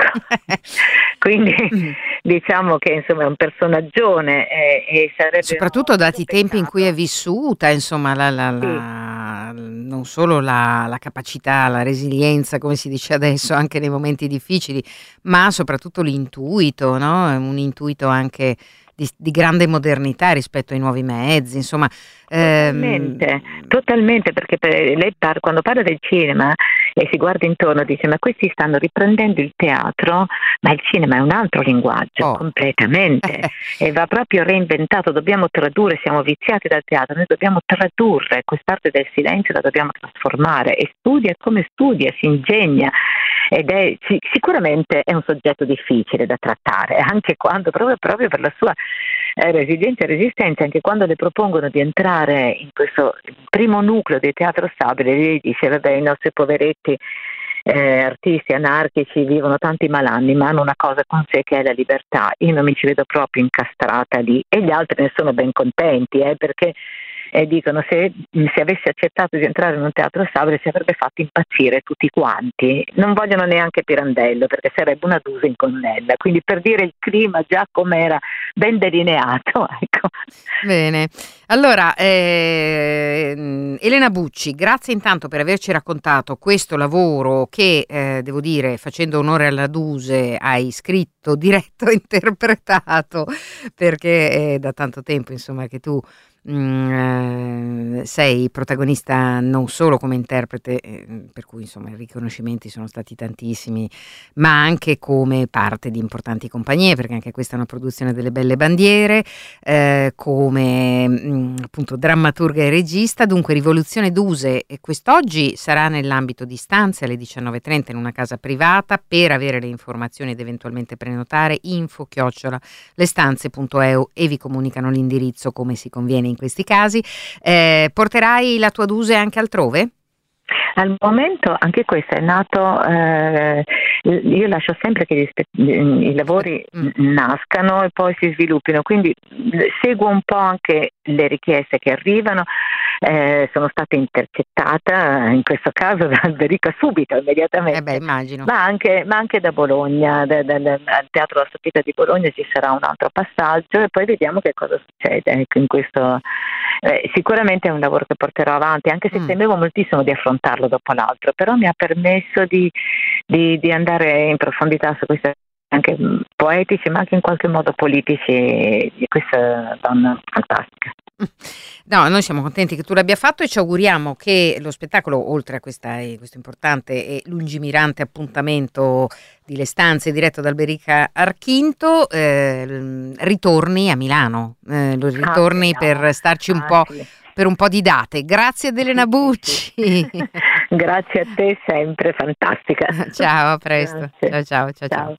Quindi diciamo che insomma è un personaggione eh, e sarebbe soprattutto dati i tempi in cui è vissuta, insomma la, la, la, sì. non solo la, la capacità, la resilienza, come si dice adesso, anche nei momenti difficili, ma soprattutto l'intuito, no? Un intuito anche Di, di grande modernità rispetto ai nuovi mezzi, insomma. Totalmente, ehm... totalmente, perché per lei par- quando parla del cinema e si guarda intorno dice ma questi stanno riprendendo il teatro, ma il cinema è un altro linguaggio, oh. completamente, e va proprio reinventato, dobbiamo tradurre, siamo viziati dal teatro, noi dobbiamo tradurre quest'arte del silenzio, la dobbiamo trasformare, e studia come studia, si ingegna, ed è sicuramente è un soggetto difficile da trattare, anche quando proprio, proprio per la sua eh, resilienza e resistenza, anche quando le propongono di entrare in questo primo nucleo di teatro stabile, lei dice vabbè i nostri poveretti eh, artisti anarchici vivono tanti malanni, ma hanno una cosa con sé che è la libertà, io non mi ci vedo proprio incastrata lì, e gli altri ne sono ben contenti eh, perché e dicono se, se avesse accettato di entrare in un teatro stabile si avrebbe fatto impazzire tutti quanti, non vogliono neanche Pirandello perché sarebbe una dusa in connella, quindi per dire il clima già com'era ben delineato, ecco. Bene, allora eh, Elena Bucci, grazie intanto per averci raccontato questo lavoro che eh, devo dire, facendo onore alla Duse, hai scritto, diretto, interpretato, perché è da tanto tempo insomma che tu Mm, eh, sei protagonista non solo come interprete, eh, per cui insomma i riconoscimenti sono stati tantissimi, ma anche come parte di importanti compagnie, perché anche questa è una produzione delle Belle Bandiere, eh, come mm, appunto drammaturga e regista. Dunque Rivoluzione Duse e quest'oggi sarà nell'ambito di Stanze alle diciannove e trenta in una casa privata. Per avere le informazioni ed eventualmente prenotare, info chiocciola lestanze punto e u, e vi comunicano l'indirizzo come si conviene in questi casi. Eh, porterai la tua Duse anche altrove? Al momento anche questo è nato, eh, io lascio sempre che gli spe- i lavori mm. nascano e poi si sviluppino, quindi seguo un po' anche le richieste che arrivano. Eh, sono stata intercettata in questo caso da Alberica subito, immediatamente, eh beh, immagino. ma anche, ma anche da Bologna, da, da, da, al Teatro La Soppita di Bologna ci sarà un altro passaggio e poi vediamo che cosa succede. Ecco, in questo eh, sicuramente è un lavoro che porterò avanti, anche se mm. temevo moltissimo di affrontarlo dopo l'altro, però mi ha permesso di, di, di andare in profondità su queste anche poetici ma anche in qualche modo politici di questa donna fantastica. No, noi siamo contenti che tu l'abbia fatto e ci auguriamo che lo spettacolo, oltre a questa, questo importante e lungimirante appuntamento di Le Stanze diretto da Alberica Archinto, eh, ritorni a Milano, eh, ritorni ah, per starci un ah, po' sì. per un po' di date. Grazie ad Elena Bucci. Grazie a te, sempre fantastica. Ciao, a presto. Ciao, ciao, ciao, ciao. ciao.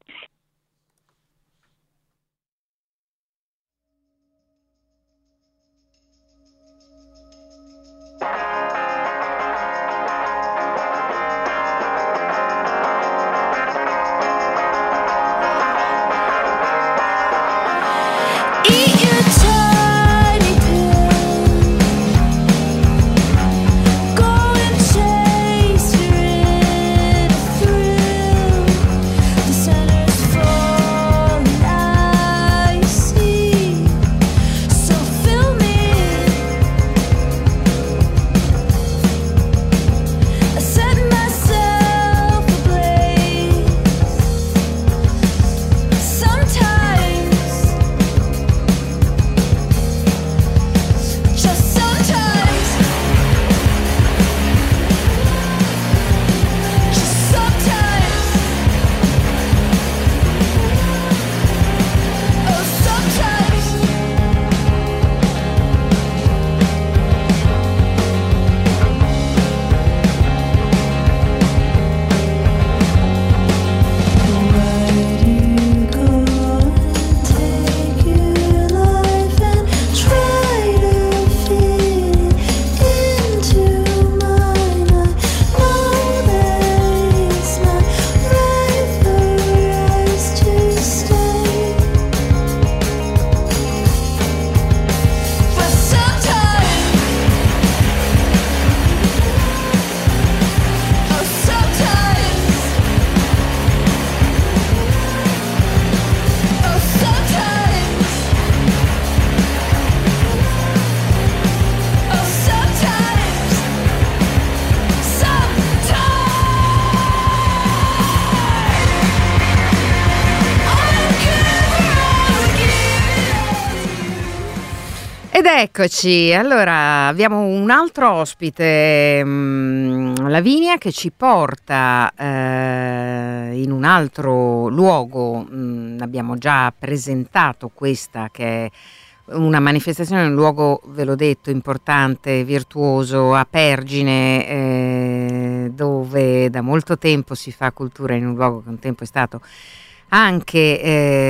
Ed eccoci, allora abbiamo un altro ospite, mh, Lavinia, che ci porta eh, in un altro luogo. Mh, abbiamo già presentato questa che è una manifestazione in un luogo, ve l'ho detto, importante, virtuoso, a Pergine, eh, dove da molto tempo si fa cultura, in un luogo che un tempo è stato anche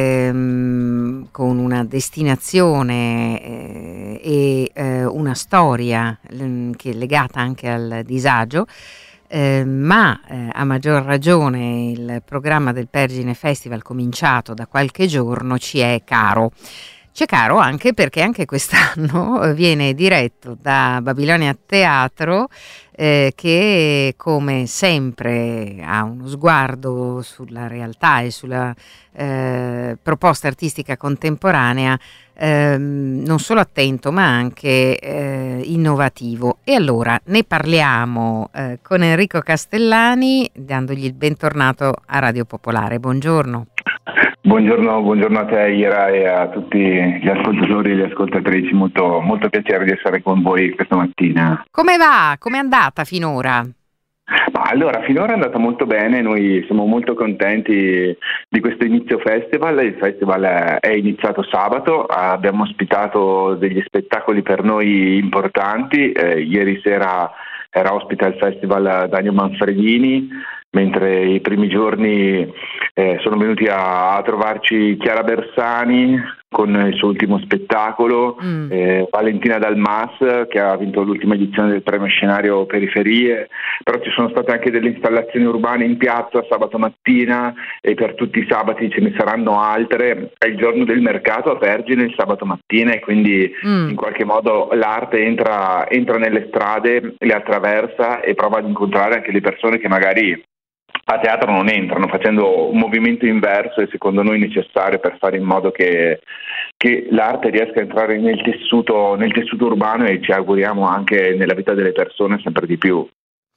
ehm, con una destinazione eh, e eh, una storia l- che è legata anche al disagio, eh, ma eh, a maggior ragione il programma del Pergine Festival, cominciato da qualche giorno, ci è caro. C'è caro anche perché anche quest'anno viene diretto da Babilonia Teatro, eh, che come sempre ha uno sguardo sulla realtà e sulla eh, proposta artistica contemporanea, ehm, non solo attento ma anche eh, innovativo. E allora ne parliamo eh, con Enrico Castellani, dandogli il bentornato a Radio Popolare. Buongiorno. Buongiorno, buongiorno a te Ira e a tutti gli ascoltatori e le ascoltatrici, molto, molto piacere di essere con voi questa mattina. Come va? Come è andata finora? Ma allora, finora è andata molto bene, noi siamo molto contenti di questo inizio festival. Il festival è iniziato sabato, abbiamo ospitato degli spettacoli per noi importanti, eh, ieri sera era ospite al festival Daniel Manfredini, mentre i primi giorni eh, sono venuti a, a trovarci Chiara Bersani con il suo ultimo spettacolo, mm. eh, Valentina Dalmas che ha vinto l'ultima edizione del premio scenario Periferie, però ci sono state anche delle installazioni urbane in piazza sabato mattina e per tutti i sabati ce ne saranno altre. È il giorno del mercato a Vergine il sabato mattina e quindi mm. in qualche modo l'arte entra, entra nelle strade, le attraversa e prova ad incontrare anche le persone che magari a teatro non entrano, facendo un movimento inverso e secondo noi necessario per fare in modo che, che l'arte riesca a entrare nel tessuto, nel tessuto urbano e ci auguriamo anche nella vita delle persone sempre di più.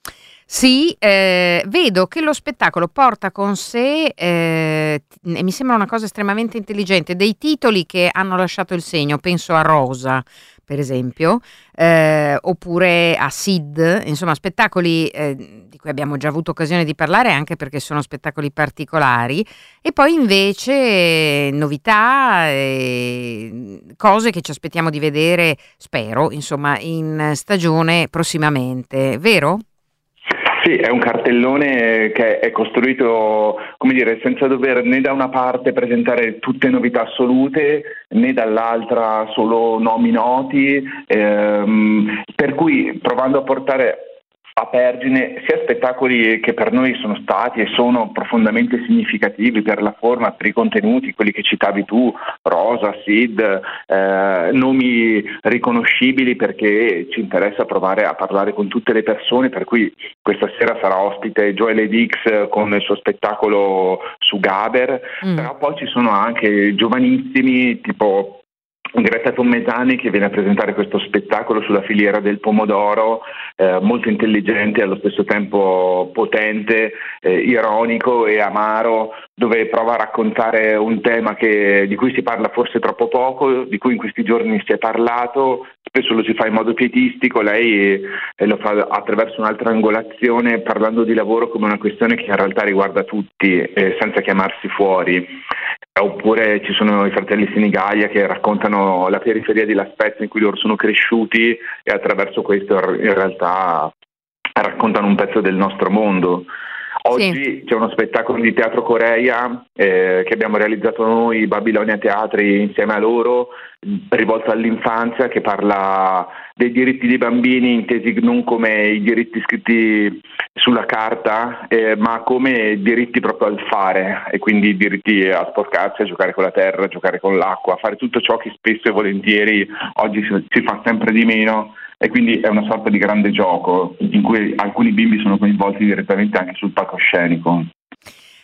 Sì, eh, vedo che lo spettacolo porta con sé, eh, e mi sembra una cosa estremamente intelligente, dei titoli che hanno lasciato il segno. Penso a Rosa, per esempio, eh, oppure a Sid, insomma spettacoli eh, di cui abbiamo già avuto occasione di parlare anche perché sono spettacoli particolari, e poi invece novità, eh, cose che ci aspettiamo di vedere, spero, insomma, in stagione prossimamente, vero? Sì, è un cartellone che è costruito, come dire, senza dover né da una parte presentare tutte novità assolute, né dall'altra solo nomi noti, ehm, per cui provando a portare a Pergine sia spettacoli che per noi sono stati e sono profondamente significativi per la forma, per i contenuti, quelli che citavi tu, Rosa, Sid, eh, nomi riconoscibili, perché ci interessa provare a parlare con tutte le persone, per cui questa sera sarà ospite Joelle Dix con il suo spettacolo su Gaber, mm. però poi ci sono anche giovanissimi tipo Greta Tommetani che viene a presentare questo spettacolo sulla filiera del pomodoro, eh, molto intelligente e allo stesso tempo potente, eh, ironico e amaro, dove prova a raccontare un tema che, di cui si parla forse troppo poco, di cui in questi giorni si è parlato, spesso lo si fa in modo pietistico, lei eh, lo fa attraverso un'altra angolazione, parlando di lavoro come una questione che in realtà riguarda tutti, eh, senza chiamarsi fuori. Oppure ci sono i fratelli Senigallia che raccontano la periferia di La Spezia in cui loro sono cresciuti e attraverso questo in realtà raccontano un pezzo del nostro mondo. Oggi sì. C'è uno spettacolo di Teatro Corea eh, che abbiamo realizzato noi, Babilonia Teatri, insieme a loro, rivolto all'infanzia, che parla dei diritti dei bambini intesi non come i diritti scritti sulla carta, eh, ma come diritti proprio al fare, e quindi diritti a sporcarsi, a giocare con la terra, a giocare con l'acqua, a fare tutto ciò che spesso e volentieri oggi si fa sempre di meno. E quindi è una sorta di grande gioco in cui alcuni bimbi sono coinvolti direttamente anche sul palcoscenico.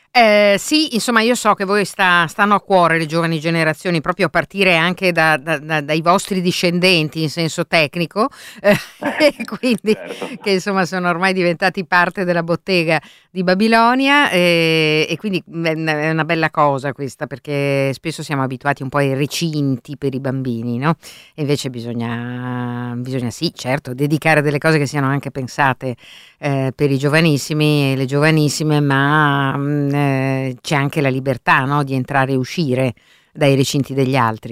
Eh, sì, insomma, io so che voi sta, stanno a cuore le giovani generazioni, proprio a partire anche da, da, da, dai vostri discendenti in senso tecnico, eh, e quindi Certo. che insomma sono ormai diventati parte della bottega di Babilonia, eh, e quindi è una- è una bella cosa questa, perché spesso siamo abituati un po' ai recinti per i bambini, no? E invece bisogna, bisogna sì, certo, dedicare delle cose che siano anche pensate eh, per i giovanissimi e le giovanissime, ma mh, eh, c'è anche la libertà, no, di entrare e uscire dai recinti degli altri.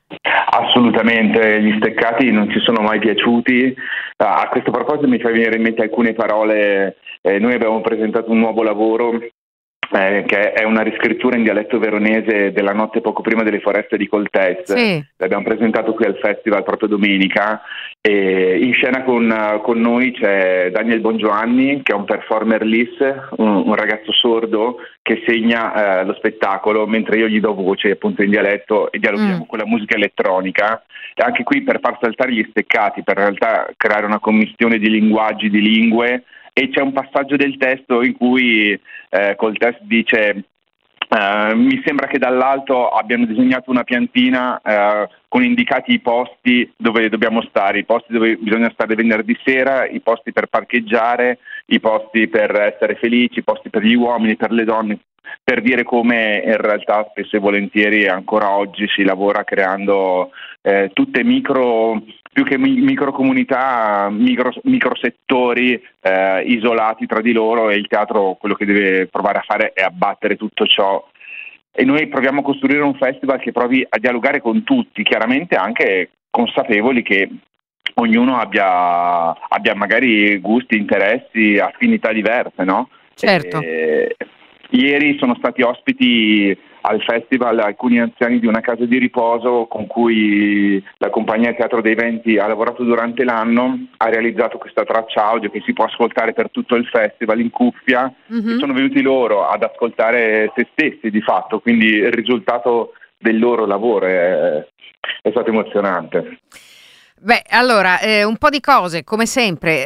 Assolutamente, gli steccati non ci sono mai piaciuti. Ah, A questo proposito mi fa venire in mente alcune parole. Eh, noi abbiamo presentato un nuovo lavoro eh, che è una riscrittura in dialetto veronese della Notte poco prima delle foreste di Coltes. Sì. L'abbiamo presentato qui al festival proprio domenica, e in scena con, con noi c'è Daniel Bongiovanni, che è un performer L I S, un, un ragazzo sordo che segna eh, lo spettacolo mentre io gli do voce appunto in dialetto e dialoghiamo Mm. con la musica elettronica. E anche qui per far saltare gli steccati, per in realtà creare una commistione di linguaggi, di lingue, e c'è un passaggio del testo in cui eh, Coltes dice eh, mi sembra che dall'alto abbiano disegnato una piantina eh, con indicati i posti dove dobbiamo stare, i posti dove bisogna stare venerdì sera, i posti per parcheggiare, i posti per essere felici, i posti per gli uomini, per le donne, per dire come in realtà spesso e volentieri ancora oggi si lavora creando eh, tutte micro, più che mi- microcomunità, micro, microsettori eh, isolati tra di loro, e il teatro quello che deve provare a fare è abbattere tutto ciò. E noi proviamo a costruire un festival che provi a dialogare con tutti, chiaramente anche consapevoli che ognuno abbia, abbia magari gusti, interessi, affinità diverse, no? Certo. E, ieri sono stati ospiti al festival alcuni anziani di una casa di riposo con cui la compagnia Teatro dei Venti ha lavorato durante l'anno, ha realizzato questa traccia audio che si può ascoltare per tutto il festival in cuffia. Mhm. E sono venuti loro ad ascoltare se stessi di fatto, quindi il risultato del loro lavoro è, è stato emozionante. Beh, allora, eh, un po' di cose, come sempre,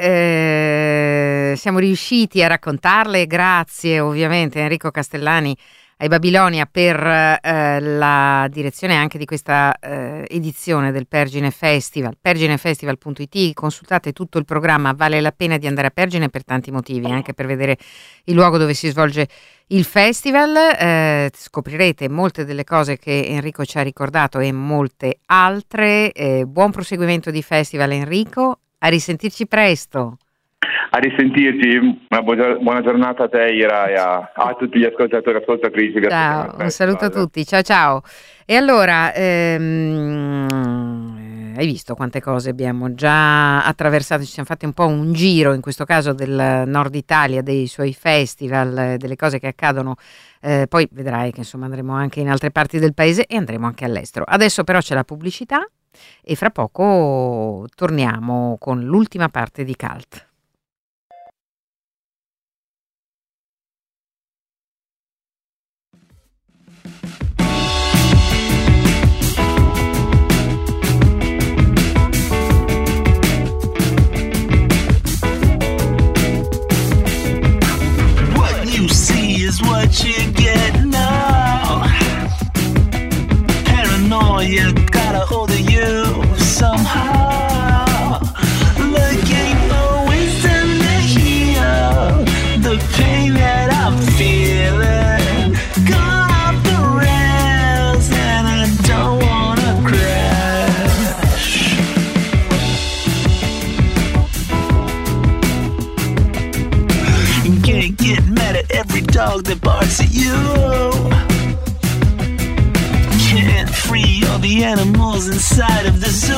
eh, siamo riusciti a raccontarle, grazie ovviamente a Enrico Castellani, ai Babilonia, per eh, la direzione anche di questa eh, edizione del Pergine Festival, perginefestival punto it. Consultate tutto il programma, vale la pena di andare a Pergine per tanti motivi, anche per vedere il luogo dove si svolge il festival. Eh, scoprirete molte delle cose che Enrico ci ha ricordato e molte altre. Eh, buon proseguimento di festival, Enrico, a risentirci presto. A risentirci, una buona buona giornata a te, Ira, e a, a tutti gli ascoltatori e ascoltatrici. vi Ciao, aspettiamo al un saluto a festival. tutti, ciao ciao. E allora, ehm, eh, hai visto quante cose abbiamo già attraversato, ci siamo fatti un po' un giro, in questo caso del nord Italia, dei suoi festival, eh, delle cose che accadono, eh, poi vedrai che insomma andremo anche in altre parti del paese e andremo anche all'estero. Adesso però c'è la pubblicità e fra poco torniamo con l'ultima parte di Cult. What you see is what you get now. Paranoia got a hold of you somehow. Looking for wisdom to heal the pain that I'm feeling. Gone off the rails and I don't wanna crash. You can't get mad at every dog that barks at you. Can't free all the animals inside of the zoo.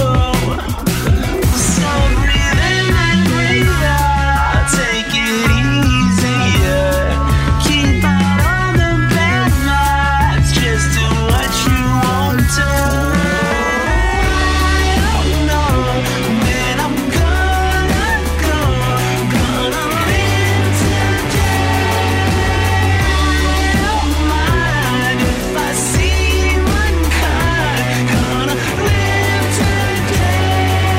So breathe in and breathe out. Take it easier. Keep out all the bad vibes. Just do what you want to. I don't know when I'm gonna go. Gonna live today. I don't mind if I see one kind. Gonna live today.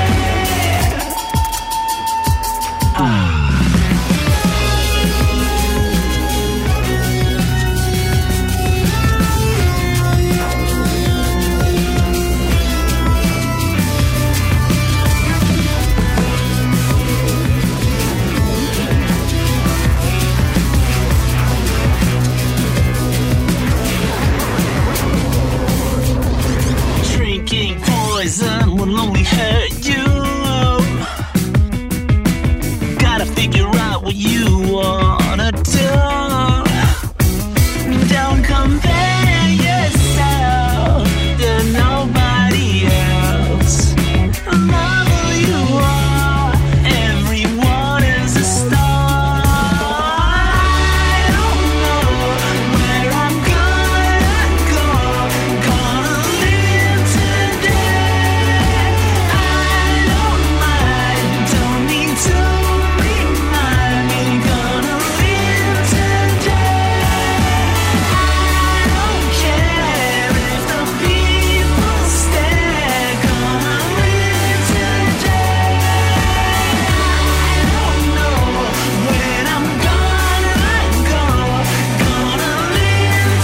only hurt you. Gotta figure out what you wanna do. Don't compare yourself to nobody else. Love who you are, everyone is a star. I don't know where I'm gonna go, gonna live today. I don't mind, don't need to remind me, gonna live today. I don't care if the people stare, gonna live today. I don't know when I'm gonna go, gonna live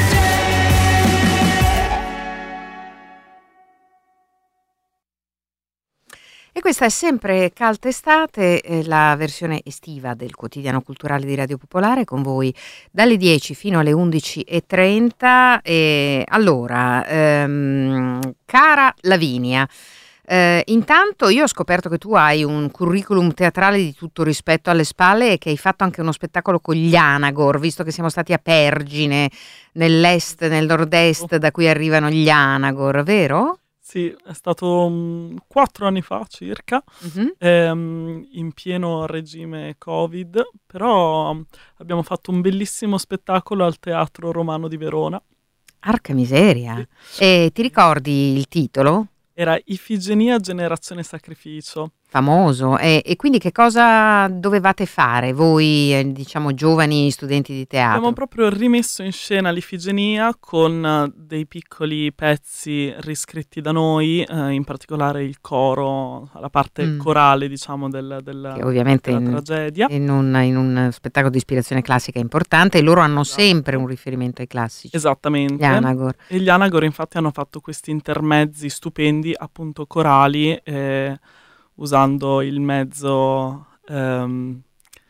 today. E questa è sempre Caltestate, eh, la versione estiva del quotidiano culturale di Radio Popolare, con voi dalle dieci fino alle undici e trenta. E allora, ehm, cara Lavinia, eh, intanto io ho scoperto che tu hai un curriculum teatrale di tutto rispetto alle spalle e che hai fatto anche uno spettacolo con gli Anagor, visto che siamo stati a Pergine, nell'est, nel nord-est, da cui arrivano gli Anagor, vero? Sì, è stato mm, quattro anni fa circa, Mhm. ehm, in pieno regime Covid, però mm, abbiamo fatto un bellissimo spettacolo al Teatro Romano di Verona. Arca miseria. E ti ricordi il titolo? Era Ifigenia Generazione Sacrificio. Famoso. E, e quindi che cosa dovevate fare voi, eh, diciamo, giovani studenti di teatro? Abbiamo proprio rimesso in scena l'Ifigenia con eh, dei piccoli pezzi riscritti da noi, eh, in particolare il coro, la parte Mm. corale, diciamo, del, del- Che ovviamente della in, tragedia. in un, in un spettacolo di ispirazione classica è importante, e loro hanno sempre un riferimento ai classici. Esattamente. Gli Anagor. E gli Anagor infatti hanno fatto questi intermezzi stupendi, appunto corali, eh, usando il mezzo ehm,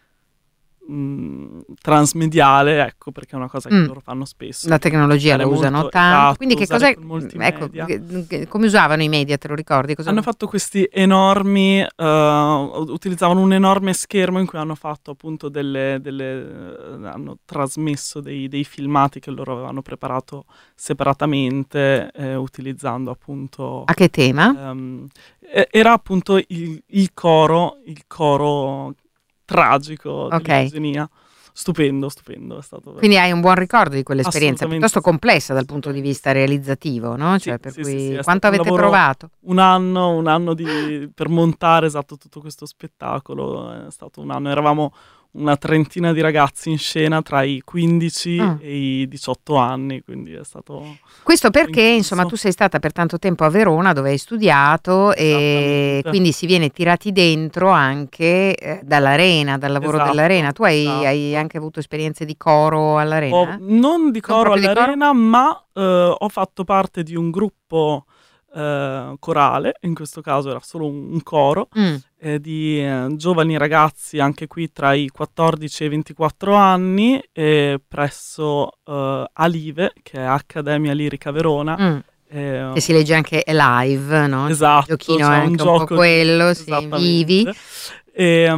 mh, transmediale, ecco, perché è una cosa che Mm. loro fanno spesso. La tecnologia Usare la usano molto- tanto. esatto, Quindi che usare cos'è? molti Ecco, media. che- che- come usavano i media, te lo ricordi? Cosa- Hanno fatto questi enormi, eh, utilizzavano un enorme schermo in cui hanno fatto appunto delle, delle eh, hanno trasmesso dei, dei filmati che loro avevano preparato separatamente, eh, utilizzando appunto... A che tema? ehm, e- era appunto il, il coro, il coro tragico Ok. dell'Ifigenia. Stupendo, stupendo, è stato Quindi hai un buon ricordo di quell'esperienza, Assolutamente piuttosto sì. complessa dal punto di vista realizzativo, no? Cioè, Sì, per sì, cui sì, sì, è quanto stato un avete lavoro- provato? Un anno, un anno di- per montare esatto tutto questo spettacolo, è stato un anno, eravamo una trentina di ragazzi in scena tra i quindici Ah. e i diciotto anni, quindi è stato... Questo perché, intenso. insomma, tu sei stata per tanto tempo a Verona, dove hai studiato, e Esattamente. quindi si viene tirati dentro anche eh, dall'arena, dal lavoro Esatto, dell'arena. Tu hai, esatto. hai anche avuto esperienze di coro all'arena? Ho- non di coro proprio di coro? all'arena, ma eh, ho fatto parte di un gruppo eh, corale, in questo caso era solo un, un coro, Mm. eh, di eh, giovani ragazzi, anche qui tra i quattordici e i ventiquattro anni, eh, presso eh, Alive, che è Accademia Lirica Verona. Mm. eh, Che si legge anche live, no? Esatto, Il giochino c'è è un anche un, gioco po' quello, sì, esattamente. vivi. E,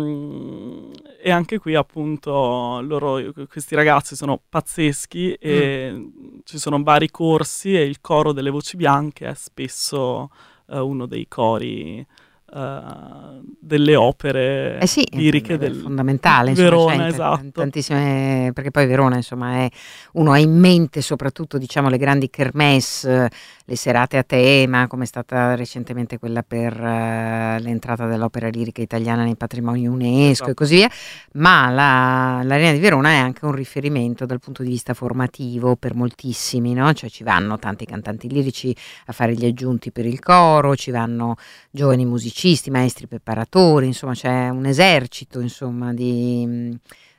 mm, e anche qui appunto loro, questi ragazzi sono pazzeschi e Mm. ci sono vari corsi, e il coro delle voci bianche è spesso eh, uno dei cori eh, delle opere Eh sì, liriche è del fondamentale, di insomma, Verona, c'è in- esatto. tantissime, perché poi Verona, insomma, è, uno ha in mente soprattutto, diciamo, le grandi kermesse, le serate a tema, come è stata recentemente quella per eh, l'entrata dell'opera lirica italiana nei patrimoni UNESCO Esatto. e così via, ma la- l'Arena di Verona è anche un riferimento dal punto di vista formativo per moltissimi, no? Cioè ci vanno tanti cantanti lirici a fare gli aggiunti per il coro, ci vanno giovani musicisti, maestri preparatori, insomma c'è un esercito, insomma, di mh,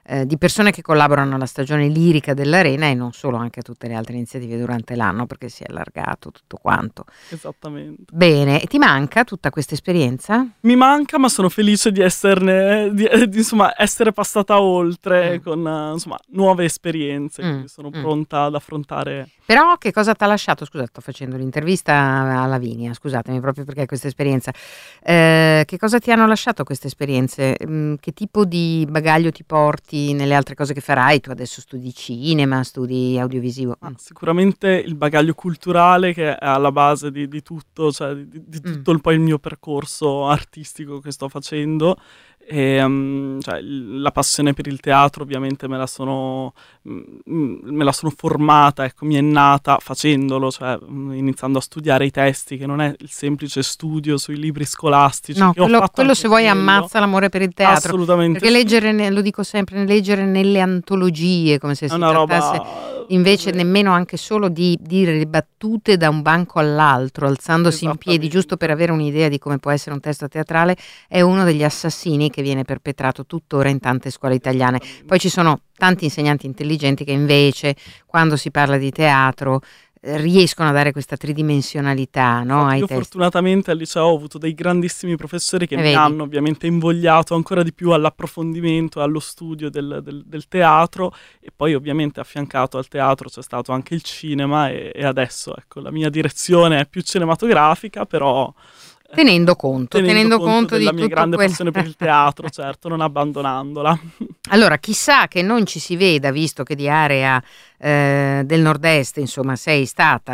eh, di persone che collaborano alla stagione lirica dell'Arena e non solo, anche a tutte le altre iniziative durante l'anno, perché si è allargato tutto quanto. Esattamente. Bene, ti manca tutta questa esperienza? Mi manca, ma sono felice di esserne, di, di, insomma, essere passata oltre Mm. con eh, insomma, nuove esperienze, Mm, quindi sono mm. pronta ad affrontare. Però che cosa ti ha lasciato? Scusa, sto facendo l'intervista a Lavinia, scusatemi proprio perché questa esperienza. Eh, che cosa ti hanno lasciato queste esperienze? Mm, che tipo di bagaglio ti porti nelle altre cose che farai? Tu adesso studi cinema, studi audiovisivo. Ma sicuramente il bagaglio culturale che è alla base di, di tutto, cioè di, di Mm. tutto il, poi il mio percorso artistico che sto facendo. E, um, cioè, il- la passione per il teatro ovviamente me la sono, mm, me la sono formata, ecco, mi è nata facendolo, cioè mm, iniziando a studiare i testi, che non è il semplice studio sui libri scolastici. No, che ho quello, fatto quello anche se vuoi quello. ammazza l'amore per il teatro. Assolutamente Perché sì. leggere, ne- lo dico sempre, leggere nelle antologie, come se È si una trattasse roba invece nemmeno anche solo di dire le battute da un banco all'altro, alzandosi in piedi, giusto per avere un'idea di come può essere un testo teatrale, è uno degli assassini che viene perpetrato tuttora in tante scuole italiane. Poi ci sono tanti insegnanti intelligenti che invece, quando si parla di teatro, eh, riescono a dare questa tridimensionalità, no, ai Io testi. fortunatamente al liceo ho avuto dei grandissimi professori che E mi vedi. hanno ovviamente invogliato ancora di più all'approfondimento e allo studio del, del- del teatro, e poi ovviamente affiancato al teatro c'è stato anche il cinema, e, e adesso ecco la mia direzione è più cinematografica, però eh, Tenendo conto, tenendo conto della di mia tutto grande quel- passione per il teatro, certo, non abbandonandola. Allora, chissà che non ci si veda, visto che di area eh, del nord-est, insomma, sei stata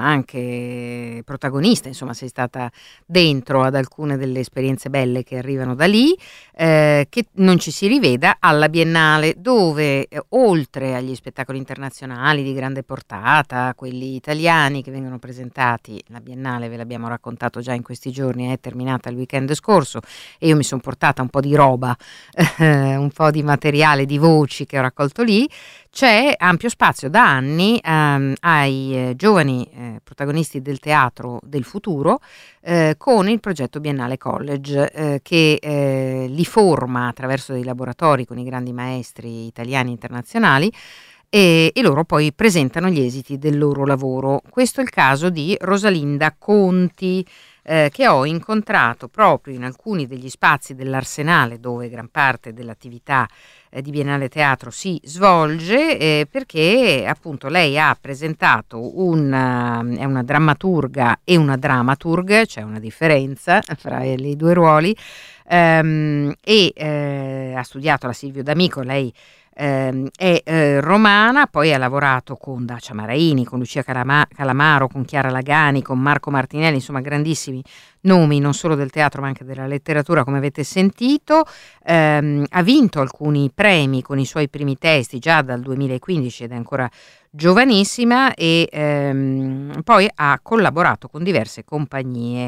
anche protagonista, insomma, sei stata dentro ad alcune delle esperienze belle che arrivano da lì, eh, che non ci si riveda alla Biennale, dove eh, oltre agli spettacoli internazionali di grande portata, quelli italiani che vengono presentati, la Biennale, ve l'abbiamo raccontato già in questi giorni, è terminata il weekend scorso e io mi sono portata un po' di roba, eh, un po' di materiale, di voci che ho raccolto lì. C'è ampio spazio da anni ehm, ai eh, giovani eh, protagonisti del teatro del futuro eh, con il progetto Biennale College eh, che eh, li forma attraverso dei laboratori con i grandi maestri italiani e internazionali e, e loro poi presentano gli esiti del loro lavoro. Questo è il caso di Rosalinda Conti, eh, che ho incontrato proprio in alcuni degli spazi dell'Arsenale dove gran parte dell'attività eh, di Biennale Teatro si svolge, eh, perché appunto lei ha presentato una, è una drammaturga e una dramaturg, c'è una differenza fra i due ruoli, ehm, e eh, ha studiato la Silvio D'Amico, lei ehm, è eh, romana, poi ha lavorato con Dacia Maraini, con Lucia Calama- Calamaro, con Chiara Lagani, con Marco Martinelli, insomma grandissimi nomi non solo del teatro ma anche della letteratura, come avete sentito. Ehm, ha vinto alcuni premi con i suoi primi testi già dal duemilaquindici ed è ancora giovanissima, e ehm, poi ha collaborato con diverse compagnie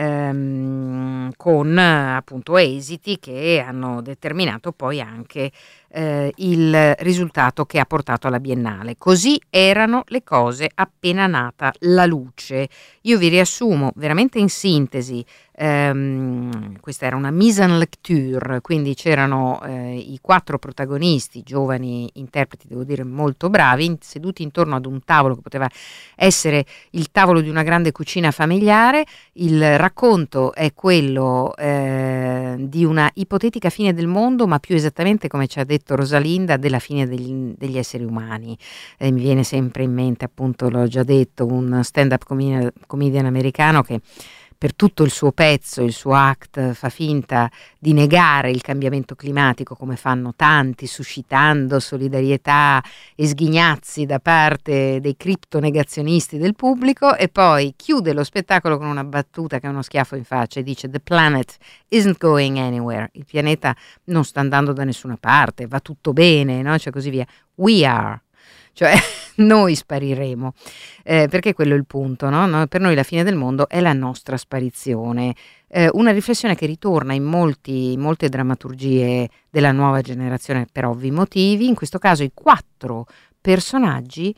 ehm, con eh, appunto esiti che hanno determinato poi anche eh, il risultato che ha portato alla Biennale. Così erano le cose appena nata la luce. Io vi riassumo veramente in sintesi. Ehm, questa era una mise en lecture, quindi c'erano eh, i quattro protagonisti, giovani interpreti, devo dire molto bravi, in- seduti intorno ad un tavolo che poteva essere il tavolo di una grande cucina familiare. Il racconto è quello eh, di una ipotetica fine del mondo, ma più esattamente, come ci ha detto Rosalinda, della fine degli, degli esseri umani. Eh, mi viene sempre in mente, appunto, l'ho già detto, un stand-up comedian, comedian americano che per tutto il suo pezzo, il suo act, fa finta di negare il cambiamento climatico come fanno tanti, suscitando solidarietà e sghignazzi da parte dei criptonegazionisti del pubblico, e poi chiude lo spettacolo con una battuta che è uno schiaffo in faccia e dice: "The planet isn't going anywhere", il pianeta non sta andando da nessuna parte, va tutto bene, no? Cioè così via. We are. Cioè noi spariremo, eh, perché quello è il punto, no? No, per noi la fine del mondo è la nostra sparizione. Eh, una riflessione che ritorna in molti, molte drammaturgie della nuova generazione per ovvi motivi. In questo caso i quattro personaggi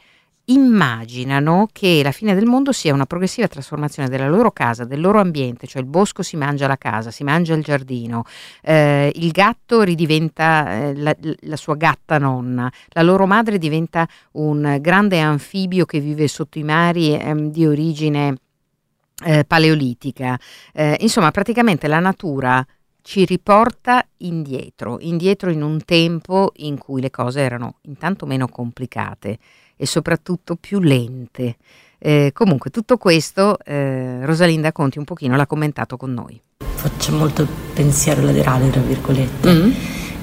immaginano che la fine del mondo sia una progressiva trasformazione della loro casa, del loro ambiente, cioè il bosco si mangia la casa, si mangia il giardino, eh, il gatto ridiventa eh, la, la sua gatta nonna, la loro madre diventa un grande anfibio che vive sotto i mari ehm, di origine eh, paleolitica. Eh, insomma, praticamente la natura ci riporta indietro, indietro in un tempo in cui le cose erano intanto meno complicate e soprattutto più lente. Eh, comunque tutto questo eh, Rosalinda Conti un pochino l'ha commentato con noi. Faccio molto pensiero laterale, tra virgolette. Mm.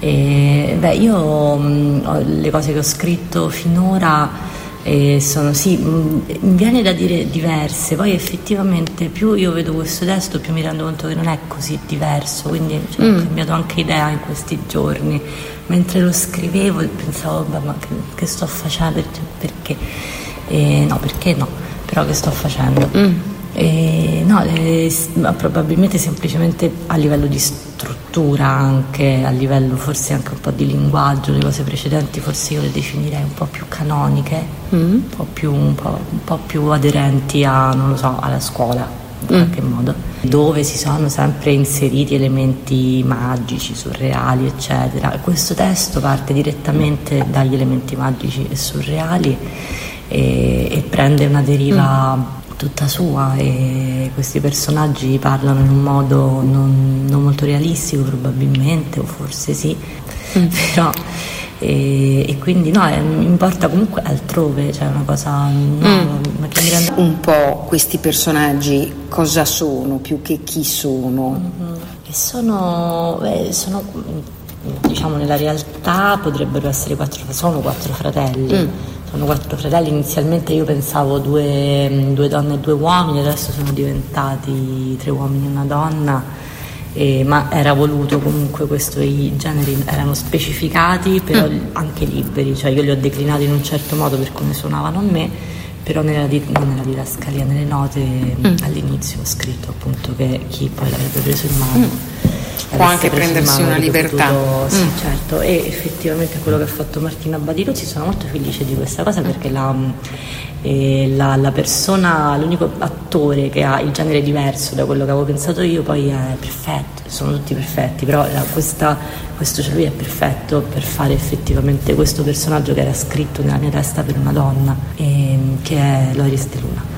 E, beh, io mh, le cose che ho scritto finora eh, sono, sì, mh, mi viene da dire diverse, poi effettivamente più io vedo questo testo più mi rendo conto che non è così diverso, quindi cioè, mm. ho cambiato anche idea in questi giorni. Mentre lo scrivevo pensavo, beh, ma che, che sto facendo? Perché? Eh, no, perché no, però che sto facendo? Mm. Eh, no, eh, probabilmente semplicemente a livello di struttura, anche a livello forse anche un po' di linguaggio, le cose precedenti forse io le definirei un po' più canoniche, mm. un po' più, un po', un po' più aderenti a, non lo so, alla scuola in qualche mm. modo, dove si sono sempre inseriti elementi magici, surreali, eccetera. Questo testo parte direttamente dagli elementi magici e surreali e, e prende una deriva mm. tutta sua, e questi personaggi parlano in un modo non, non molto realistico probabilmente, o forse sì, mm. però e, e quindi no, è, mi importa comunque altrove, cioè una cosa nuova, mm. ma che mi rende un po' questi personaggi cosa sono più che chi sono. Mm-hmm. E sono, beh, sono diciamo nella realtà potrebbero essere quattro, sono quattro fratelli. Mm. Sono quattro fratelli, inizialmente io pensavo due, due donne e due uomini, adesso sono diventati tre uomini e una donna, eh, ma era voluto comunque questo, i generi erano specificati però mm. anche liberi, cioè io li ho declinati in un certo modo per come suonavano a me, però nella, non nella didascalia, nelle note mm. all'inizio ho scritto appunto che chi poi l'avrebbe preso in mano mm. può anche prendersi una libertà. Potuto, sì, mm. certo, e effettivamente quello che ha fatto Martina Badiruzzi, sono molto felice di questa cosa perché la, eh, la, la persona, l'unico attore che ha il genere diverso da quello che avevo pensato io poi è perfetto, sono tutti perfetti, però la, questa, questo cioè lui è perfetto per fare effettivamente questo personaggio che era scritto nella mia testa per una donna, eh, che è Loris De Luna.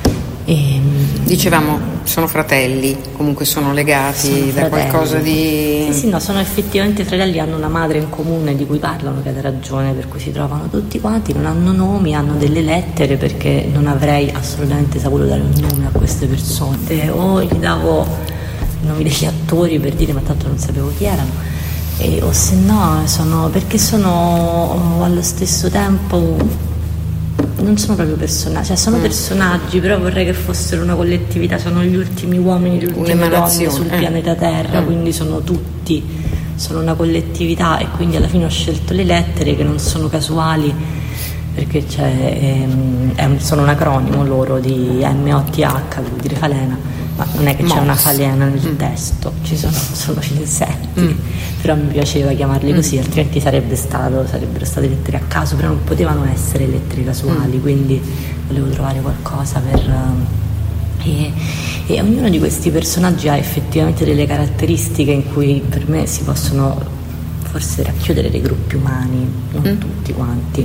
E, dicevamo, sono fratelli, comunque sono legati sono da fratelli. Qualcosa di... Sì, sì, no, sono effettivamente fratelli, hanno una madre in comune di cui parlano, che è la ragione per cui si trovano tutti quanti, non hanno nomi, hanno delle lettere, perché non avrei assolutamente saputo dare un nome a queste persone. E, o gli davo i nomi degli attori per dire, ma tanto non sapevo chi erano, e, o se no, sono, perché sono allo stesso tempo... non sono proprio personaggi, cioè sono mm. personaggi, però vorrei che fossero una collettività, sono gli ultimi uomini, le ultime donne sul eh. pianeta Terra, mm. quindi sono tutti, sono una collettività, e quindi alla fine ho scelto le lettere che non sono casuali, perché c'è, ehm, è un, sono un acronimo loro di M O T H, che vuol dire falena, ma non è che Mos. C'è una falena nel mm. testo, ci sono solo insetti, mm. però mi piaceva chiamarli così, mm. altrimenti sarebbe stato, sarebbero state lettere a caso, però non potevano essere lettere casuali, mm. quindi volevo trovare qualcosa per... E, e ognuno di questi personaggi ha effettivamente delle caratteristiche in cui per me si possono forse racchiudere dei gruppi umani, non mm. tutti quanti.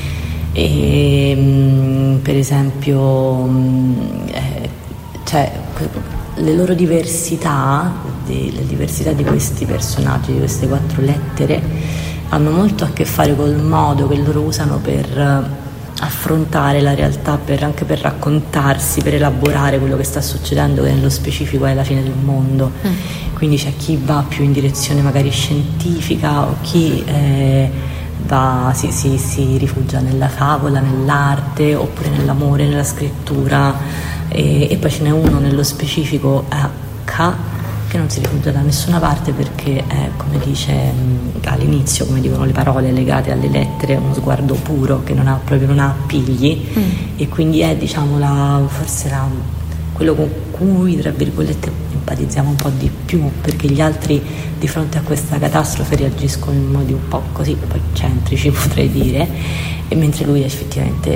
E, per esempio, eh, cioè, le loro diversità, di, le diversità di questi personaggi, di queste quattro lettere, hanno molto a che fare col modo che loro usano per affrontare la realtà, per, anche per raccontarsi, per elaborare quello che sta succedendo, che nello specifico è la fine del mondo. Mm. Quindi c'è chi va più in direzione magari scientifica, o chi eh, va, si, si, si rifugia nella favola, nell'arte, oppure nell'amore, nella scrittura, e, e poi ce n'è uno nello specifico, H, che non si rifugia da nessuna parte, perché è, come dice all'inizio, come dicono le parole legate alle lettere, uno sguardo puro che non ha proprio non ha appigli, mm. e quindi è, diciamo, la, forse la, quello con cui, tra virgolette, empatizziamo un po' di più, perché gli altri di fronte a questa catastrofe reagiscono in modi un po' così, un po' eccentrici, potrei dire, e mentre lui effettivamente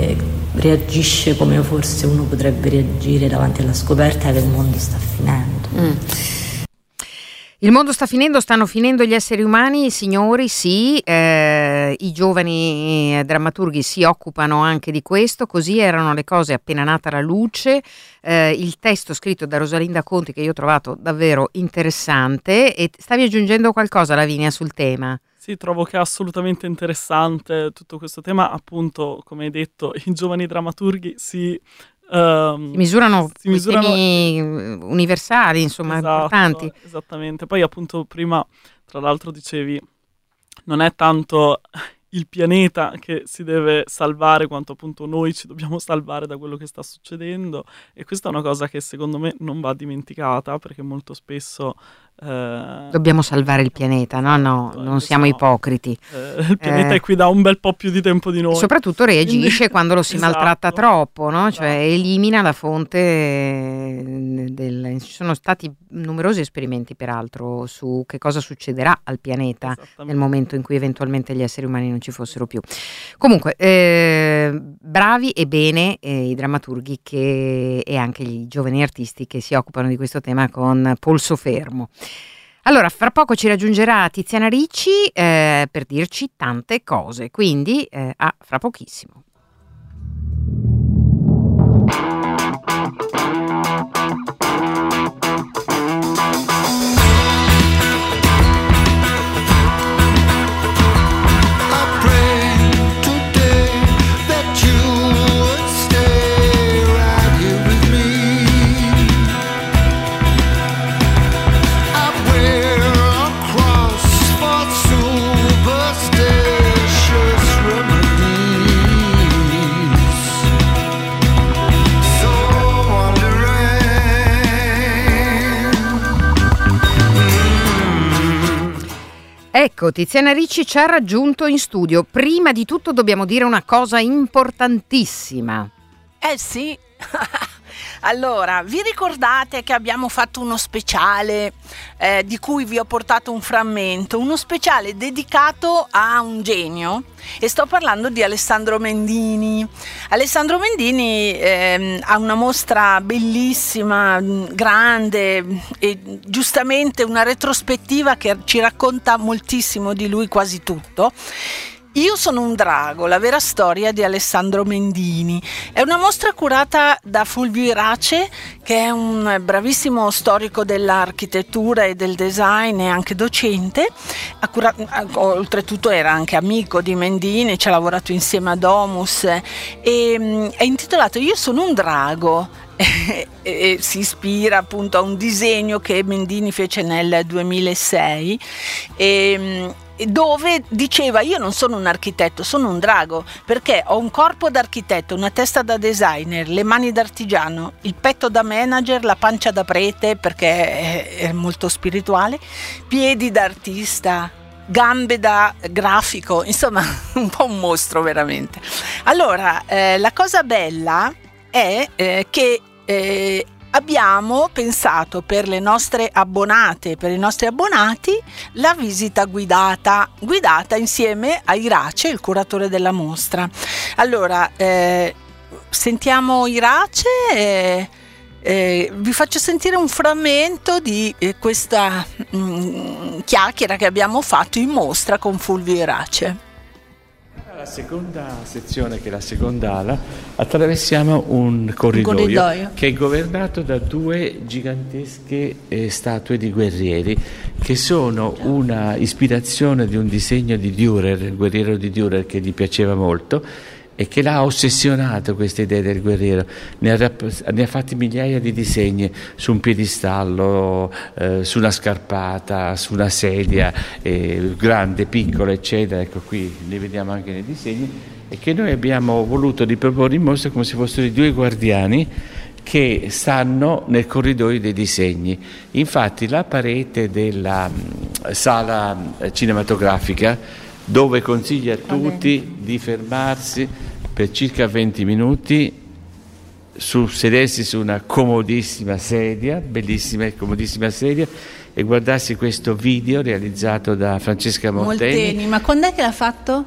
reagisce come forse uno potrebbe reagire davanti alla scoperta che il mondo sta finendo. Mm. Il mondo sta finendo, stanno finendo gli esseri umani, signori, sì, eh, i giovani eh, drammaturghi si occupano anche di questo, così erano le cose appena nata la luce, eh, il testo scritto da Rosalinda Conti che io ho trovato davvero interessante. E stavi aggiungendo qualcosa, Lavinia, sul tema? Sì, trovo che è assolutamente interessante tutto questo tema, appunto, come hai detto, i giovani drammaturghi si... Um, si misurano, si misurano temi universali, insomma, esatto, importanti. Esattamente. Poi appunto prima, tra l'altro, dicevi non è tanto il pianeta che si deve salvare quanto appunto noi ci dobbiamo salvare da quello che sta succedendo, e questa è una cosa che secondo me non va dimenticata, perché molto spesso eh, dobbiamo salvare il pianeta, no no, non eh, siamo no, ipocriti. Eh, il pianeta eh, è qui da un bel po' più di tempo di noi. Soprattutto reagisce Quindi, quando lo si esatto, maltratta troppo, no? Cioè esatto. elimina la fonte del... Ci sono stati numerosi esperimenti peraltro su che cosa succederà al pianeta nel momento in cui eventualmente gli esseri umani non ci fossero più. Comunque eh, bravi e bene eh, i drammaturghi che, e anche gli giovani artisti che si occupano di questo tema con polso fermo. Allora, fra poco ci raggiungerà Tiziana Ricci eh, per dirci tante cose, quindi eh, a fra pochissimo. Ecco, Tiziana Ricci ci ha raggiunto in studio. Prima di tutto dobbiamo dire una cosa importantissima. Eh sì, allora vi ricordate che abbiamo fatto uno speciale eh, di cui vi ho portato un frammento, uno speciale dedicato a un genio, e sto parlando di Alessandro Mendini. Alessandro Mendini eh, ha una mostra bellissima, grande, e giustamente una retrospettiva che ci racconta moltissimo di lui, quasi tutto. Io sono un drago, la vera storia di Alessandro Mendini. È una mostra curata da Fulvio Irace, che è un bravissimo storico dell'architettura e del design e anche docente. Ha curato, oltretutto era anche amico di Mendini, ci ha lavorato insieme a Domus, e è intitolato Io sono un drago. E, e si ispira appunto a un disegno che Mendini fece nel duemilasei, e dove diceva: io non sono un architetto, sono un drago, perché ho un corpo da architetto, una testa da designer, le mani da artigiano, il petto da manager, la pancia da prete perché è molto spirituale, piedi da artista, gambe da grafico, insomma un po' un mostro veramente. Allora eh, la cosa bella è eh, che eh, abbiamo pensato per le nostre abbonate, per i nostri abbonati, la visita guidata, guidata insieme a Irace, il curatore della mostra. Allora, eh, sentiamo Irace, eh, eh, vi faccio sentire un frammento di eh, questa mh, chiacchiera che abbiamo fatto in mostra con Fulvio Irace. La seconda sezione, che è la seconda ala, attraversiamo un corridoio, un corridoio che è governato da due gigantesche eh, statue di guerrieri, che sono una ispirazione di un disegno di Dürer, il guerriero di Dürer, che gli piaceva molto e che l'ha ossessionato questa idea del guerriero. Ne ha, ne ha fatti migliaia di disegni su un piedistallo, eh, su una scarpata, su una sedia, eh, grande, piccola, eccetera. Ecco, qui li vediamo anche nei disegni, e che noi abbiamo voluto riproporre in mostra come se fossero i due guardiani che stanno nel corridoio dei disegni. Infatti la parete della mh, sala cinematografica, dove consiglia a tutti di fermarsi per circa venti minuti, su, sedersi su una comodissima sedia, bellissima e comodissima sedia, e guardarsi questo video realizzato da Francesca Molteni. Molteni, ma quando è che l'ha fatto?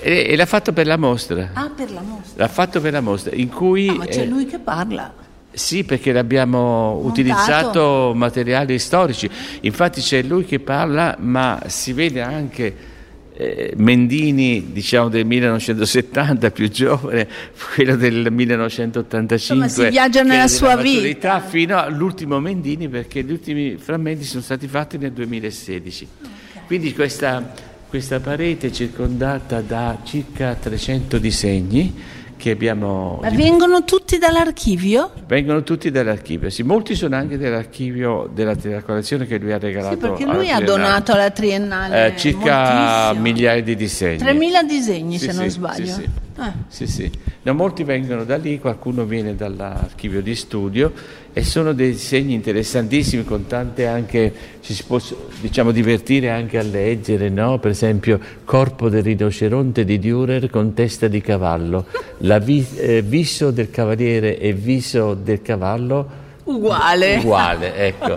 E, e l'ha fatto per la mostra. Ah, per la mostra. L'ha fatto per la mostra, in cui... Ah, ma c'è eh, lui che parla. Sì, perché l'abbiamo Montato. utilizzato materiali storici. Infatti c'è lui che parla, ma si vede anche eh, Mendini, diciamo del millenovecentosettanta, più giovane, quello del millenovecentottantacinque. Insomma, si viaggia che è nella della sua maturità, vita. fino all'ultimo Mendini, perché gli ultimi frammenti sono stati fatti nel duemilasedici. Okay. Quindi questa, questa parete è circondata da circa trecento disegni che abbiamo... Ma vengono tutti dall'archivio? Vengono tutti dall'archivio, sì, molti sono anche dall'archivio della, della collezione che lui ha regalato. Sì, perché alla lui ha Triennale. donato alla Triennale eh, circa moltissimo. migliaia di disegni. tremila disegni, Sì, se sì, non sbaglio. Sì, sì. Ah. Sì, sì. No, molti vengono da lì, qualcuno viene dall'archivio di studio e sono dei disegni interessantissimi, con tante anche, ci si può diciamo divertire anche a leggere, no? Per esempio corpo del rinoceronte di Dürer con testa di cavallo, la vi, eh, viso del cavaliere e viso del cavallo uguale, uguale ecco.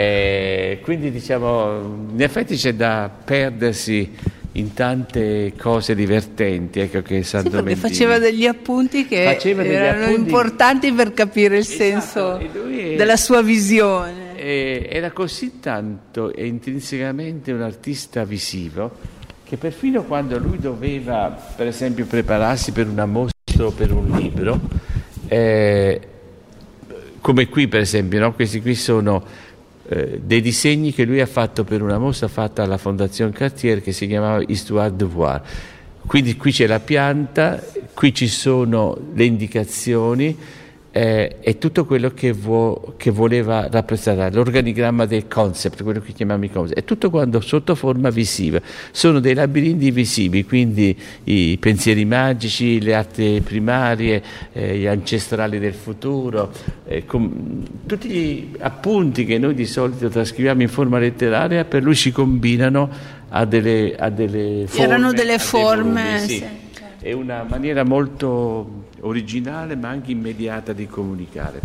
E quindi diciamo in effetti c'è da perdersi in tante cose divertenti, ecco, che Sandro sì, perché Mendini faceva degli appunti che Faceva degli erano appunti- importanti per capire il senso e lui è- della sua visione. E- era così tanto e intrinsecamente un artista visivo che perfino quando lui doveva, per esempio, prepararsi per una mostra o per un libro, eh, come qui per esempio, no? Questi qui sono eh, dei disegni che lui ha fatto per una mostra fatta alla Fondation Cartier che si chiamava Histoire de Voir. Quindi qui c'è la pianta, qui ci sono le indicazioni eh, e tutto quello che, vo- che voleva rappresentare, l'organigramma del concept, quello che chiamiamo i concept, è tutto quanto sotto forma visiva. Sono dei labirinti visivi, quindi i pensieri magici, le arti primarie, eh, gli ancestrali del futuro, eh, com- tutti gli appunti che noi di solito trascriviamo in forma letteraria, per lui si combinano a delle, a delle forme. Erano delle a dei forme, volumi, sì. sì. È una maniera molto originale ma anche immediata di comunicare.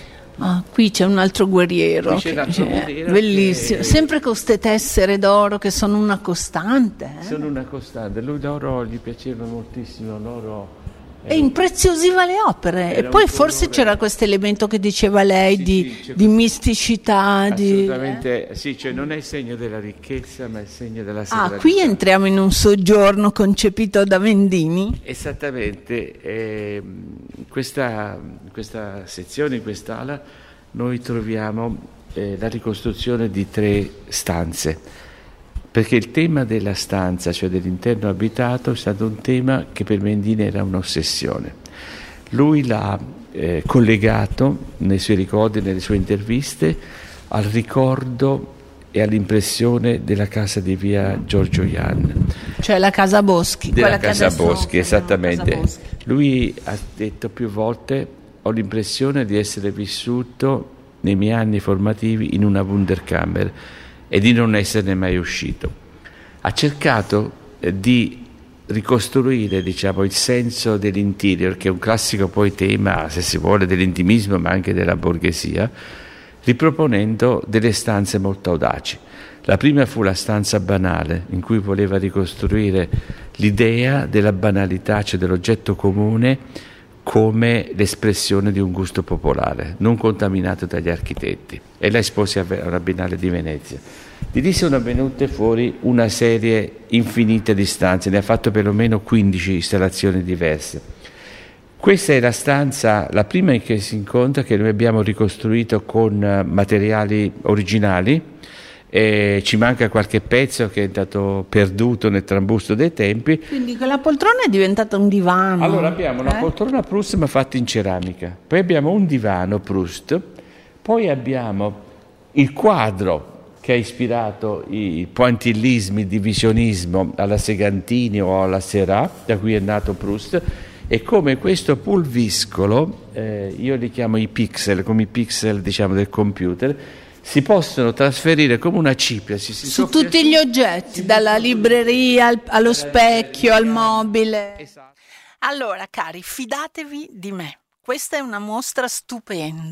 Ah, qui c'è un altro guerriero, Qui c'è un altro che- guerriero bellissimo, che- sempre con queste tessere d'oro che sono una costante. eh. Sono una costante, lui l'oro gli piaceva moltissimo, l'oro E impreziosiva le opere. Era E poi un forse c'era questo elemento che diceva lei di, c'è di misticità. Di... assolutamente sì, cioè non è il segno della ricchezza ma è il segno della Ah, sacralità. qui entriamo in un soggiorno concepito da Mendini. Esattamente, eh, questa, questa sezione, in quest'ala, noi troviamo eh, la ricostruzione di tre stanze, perché il tema della stanza, cioè dell'interno abitato, è stato un tema che per Mendini era un'ossessione. Lui l'ha eh, collegato nei suoi ricordi, nelle sue interviste, al ricordo e all'impressione della casa di via Giorgio Ian. Cioè la Casa Boschi. Della quella che Casa adesso Boschi, chiamiamo esattamente. Casa Boschi. Lui ha detto più volte: ho l'impressione di essere vissuto nei miei anni formativi in una Wunderkammer e di non esserne mai uscito. Ha cercato eh, di ricostruire, diciamo, il senso dell'interior, che è un classico poi tema, se si vuole, dell'intimismo ma anche della borghesia, riproponendo delle stanze molto audaci. La prima fu la stanza banale, in cui voleva ricostruire l'idea della banalità, cioè dell'oggetto comune, come l'espressione di un gusto popolare, non contaminato dagli architetti. E la espose alla Biennale di Venezia. Di lì sono venute fuori una serie infinita di stanze, ne ha fatto perlomeno quindici installazioni diverse. Questa è la stanza, la prima in che si incontra, che noi abbiamo ricostruito con materiali originali. E ci manca qualche pezzo che è stato perduto nel trambusto dei tempi. Quindi quella poltrona è diventata un divano. Allora abbiamo una eh? poltrona Proust ma fatta in ceramica, poi abbiamo un divano Proust, poi abbiamo il quadro che ha ispirato i pointillismi, il divisionismo alla Segantini o alla Seurat, da cui è nato Proust, e come questo pulviscolo, eh, io li chiamo i pixel, come i pixel, diciamo, del computer, si possono trasferire come una cipria si, si Su soffia tutti su- gli oggetti, dalla libreria al- allo specchio, al mobile. Esatto. Allora, cari, fidatevi di me. Questa è una mostra stupenda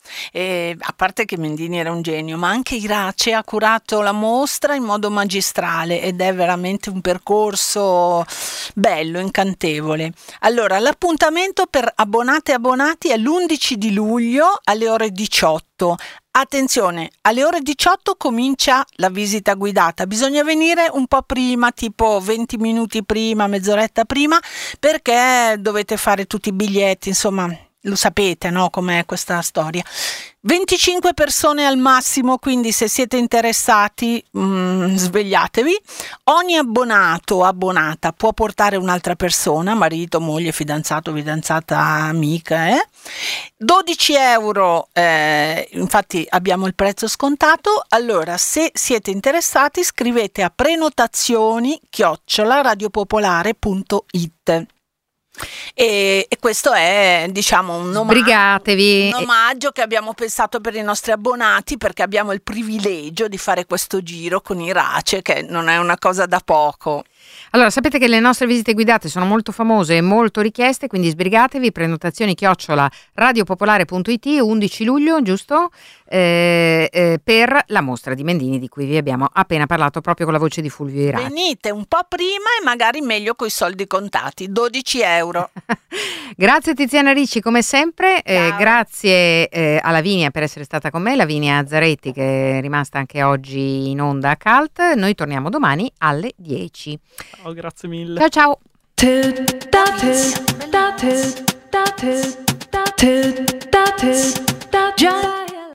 E, a parte che Mendini era un genio, ma anche Irace ha curato la mostra in modo magistrale ed è veramente un percorso bello, incantevole. Allora, l'appuntamento per abbonate e abbonati è l'undici di luglio alle ore diciotto. Attenzione, alle ore diciotto comincia la visita guidata, bisogna venire un po' prima, tipo venti minuti prima, mezz'oretta prima, perché dovete fare tutti i biglietti, insomma, lo sapete, no, com'è questa storia. venticinque persone al massimo, quindi se siete interessati mh, svegliatevi. Ogni abbonato o abbonata può portare un'altra persona, marito, moglie, fidanzato, fidanzata, amica. Eh? dodici euro, eh, infatti abbiamo il prezzo scontato. Allora, se siete interessati scrivete a prenotazioni chiocciola radiopopolare punto it. E, e questo è, diciamo, un omaggio, un omaggio che abbiamo pensato per i nostri abbonati, perché abbiamo il privilegio di fare questo giro con Irace, che non è una cosa da poco. Allora, sapete che le nostre visite guidate sono molto famose e molto richieste, quindi sbrigatevi. Prenotazioni chiocciola radiopopolare punto it, undici luglio, giusto? Eh, eh, per la mostra di Mendini di cui vi abbiamo appena parlato proprio con la voce di Fulvio Irace. Venite un po' prima e magari meglio coi soldi contati, dodici euro. Grazie Tiziana Ricci come sempre, eh, grazie eh, a Lavinia per essere stata con me, Lavinia Zaretti che è rimasta anche oggi in onda a Cult. Noi torniamo domani alle dieci. Ciao, grazie mille. Ciao ciao. Già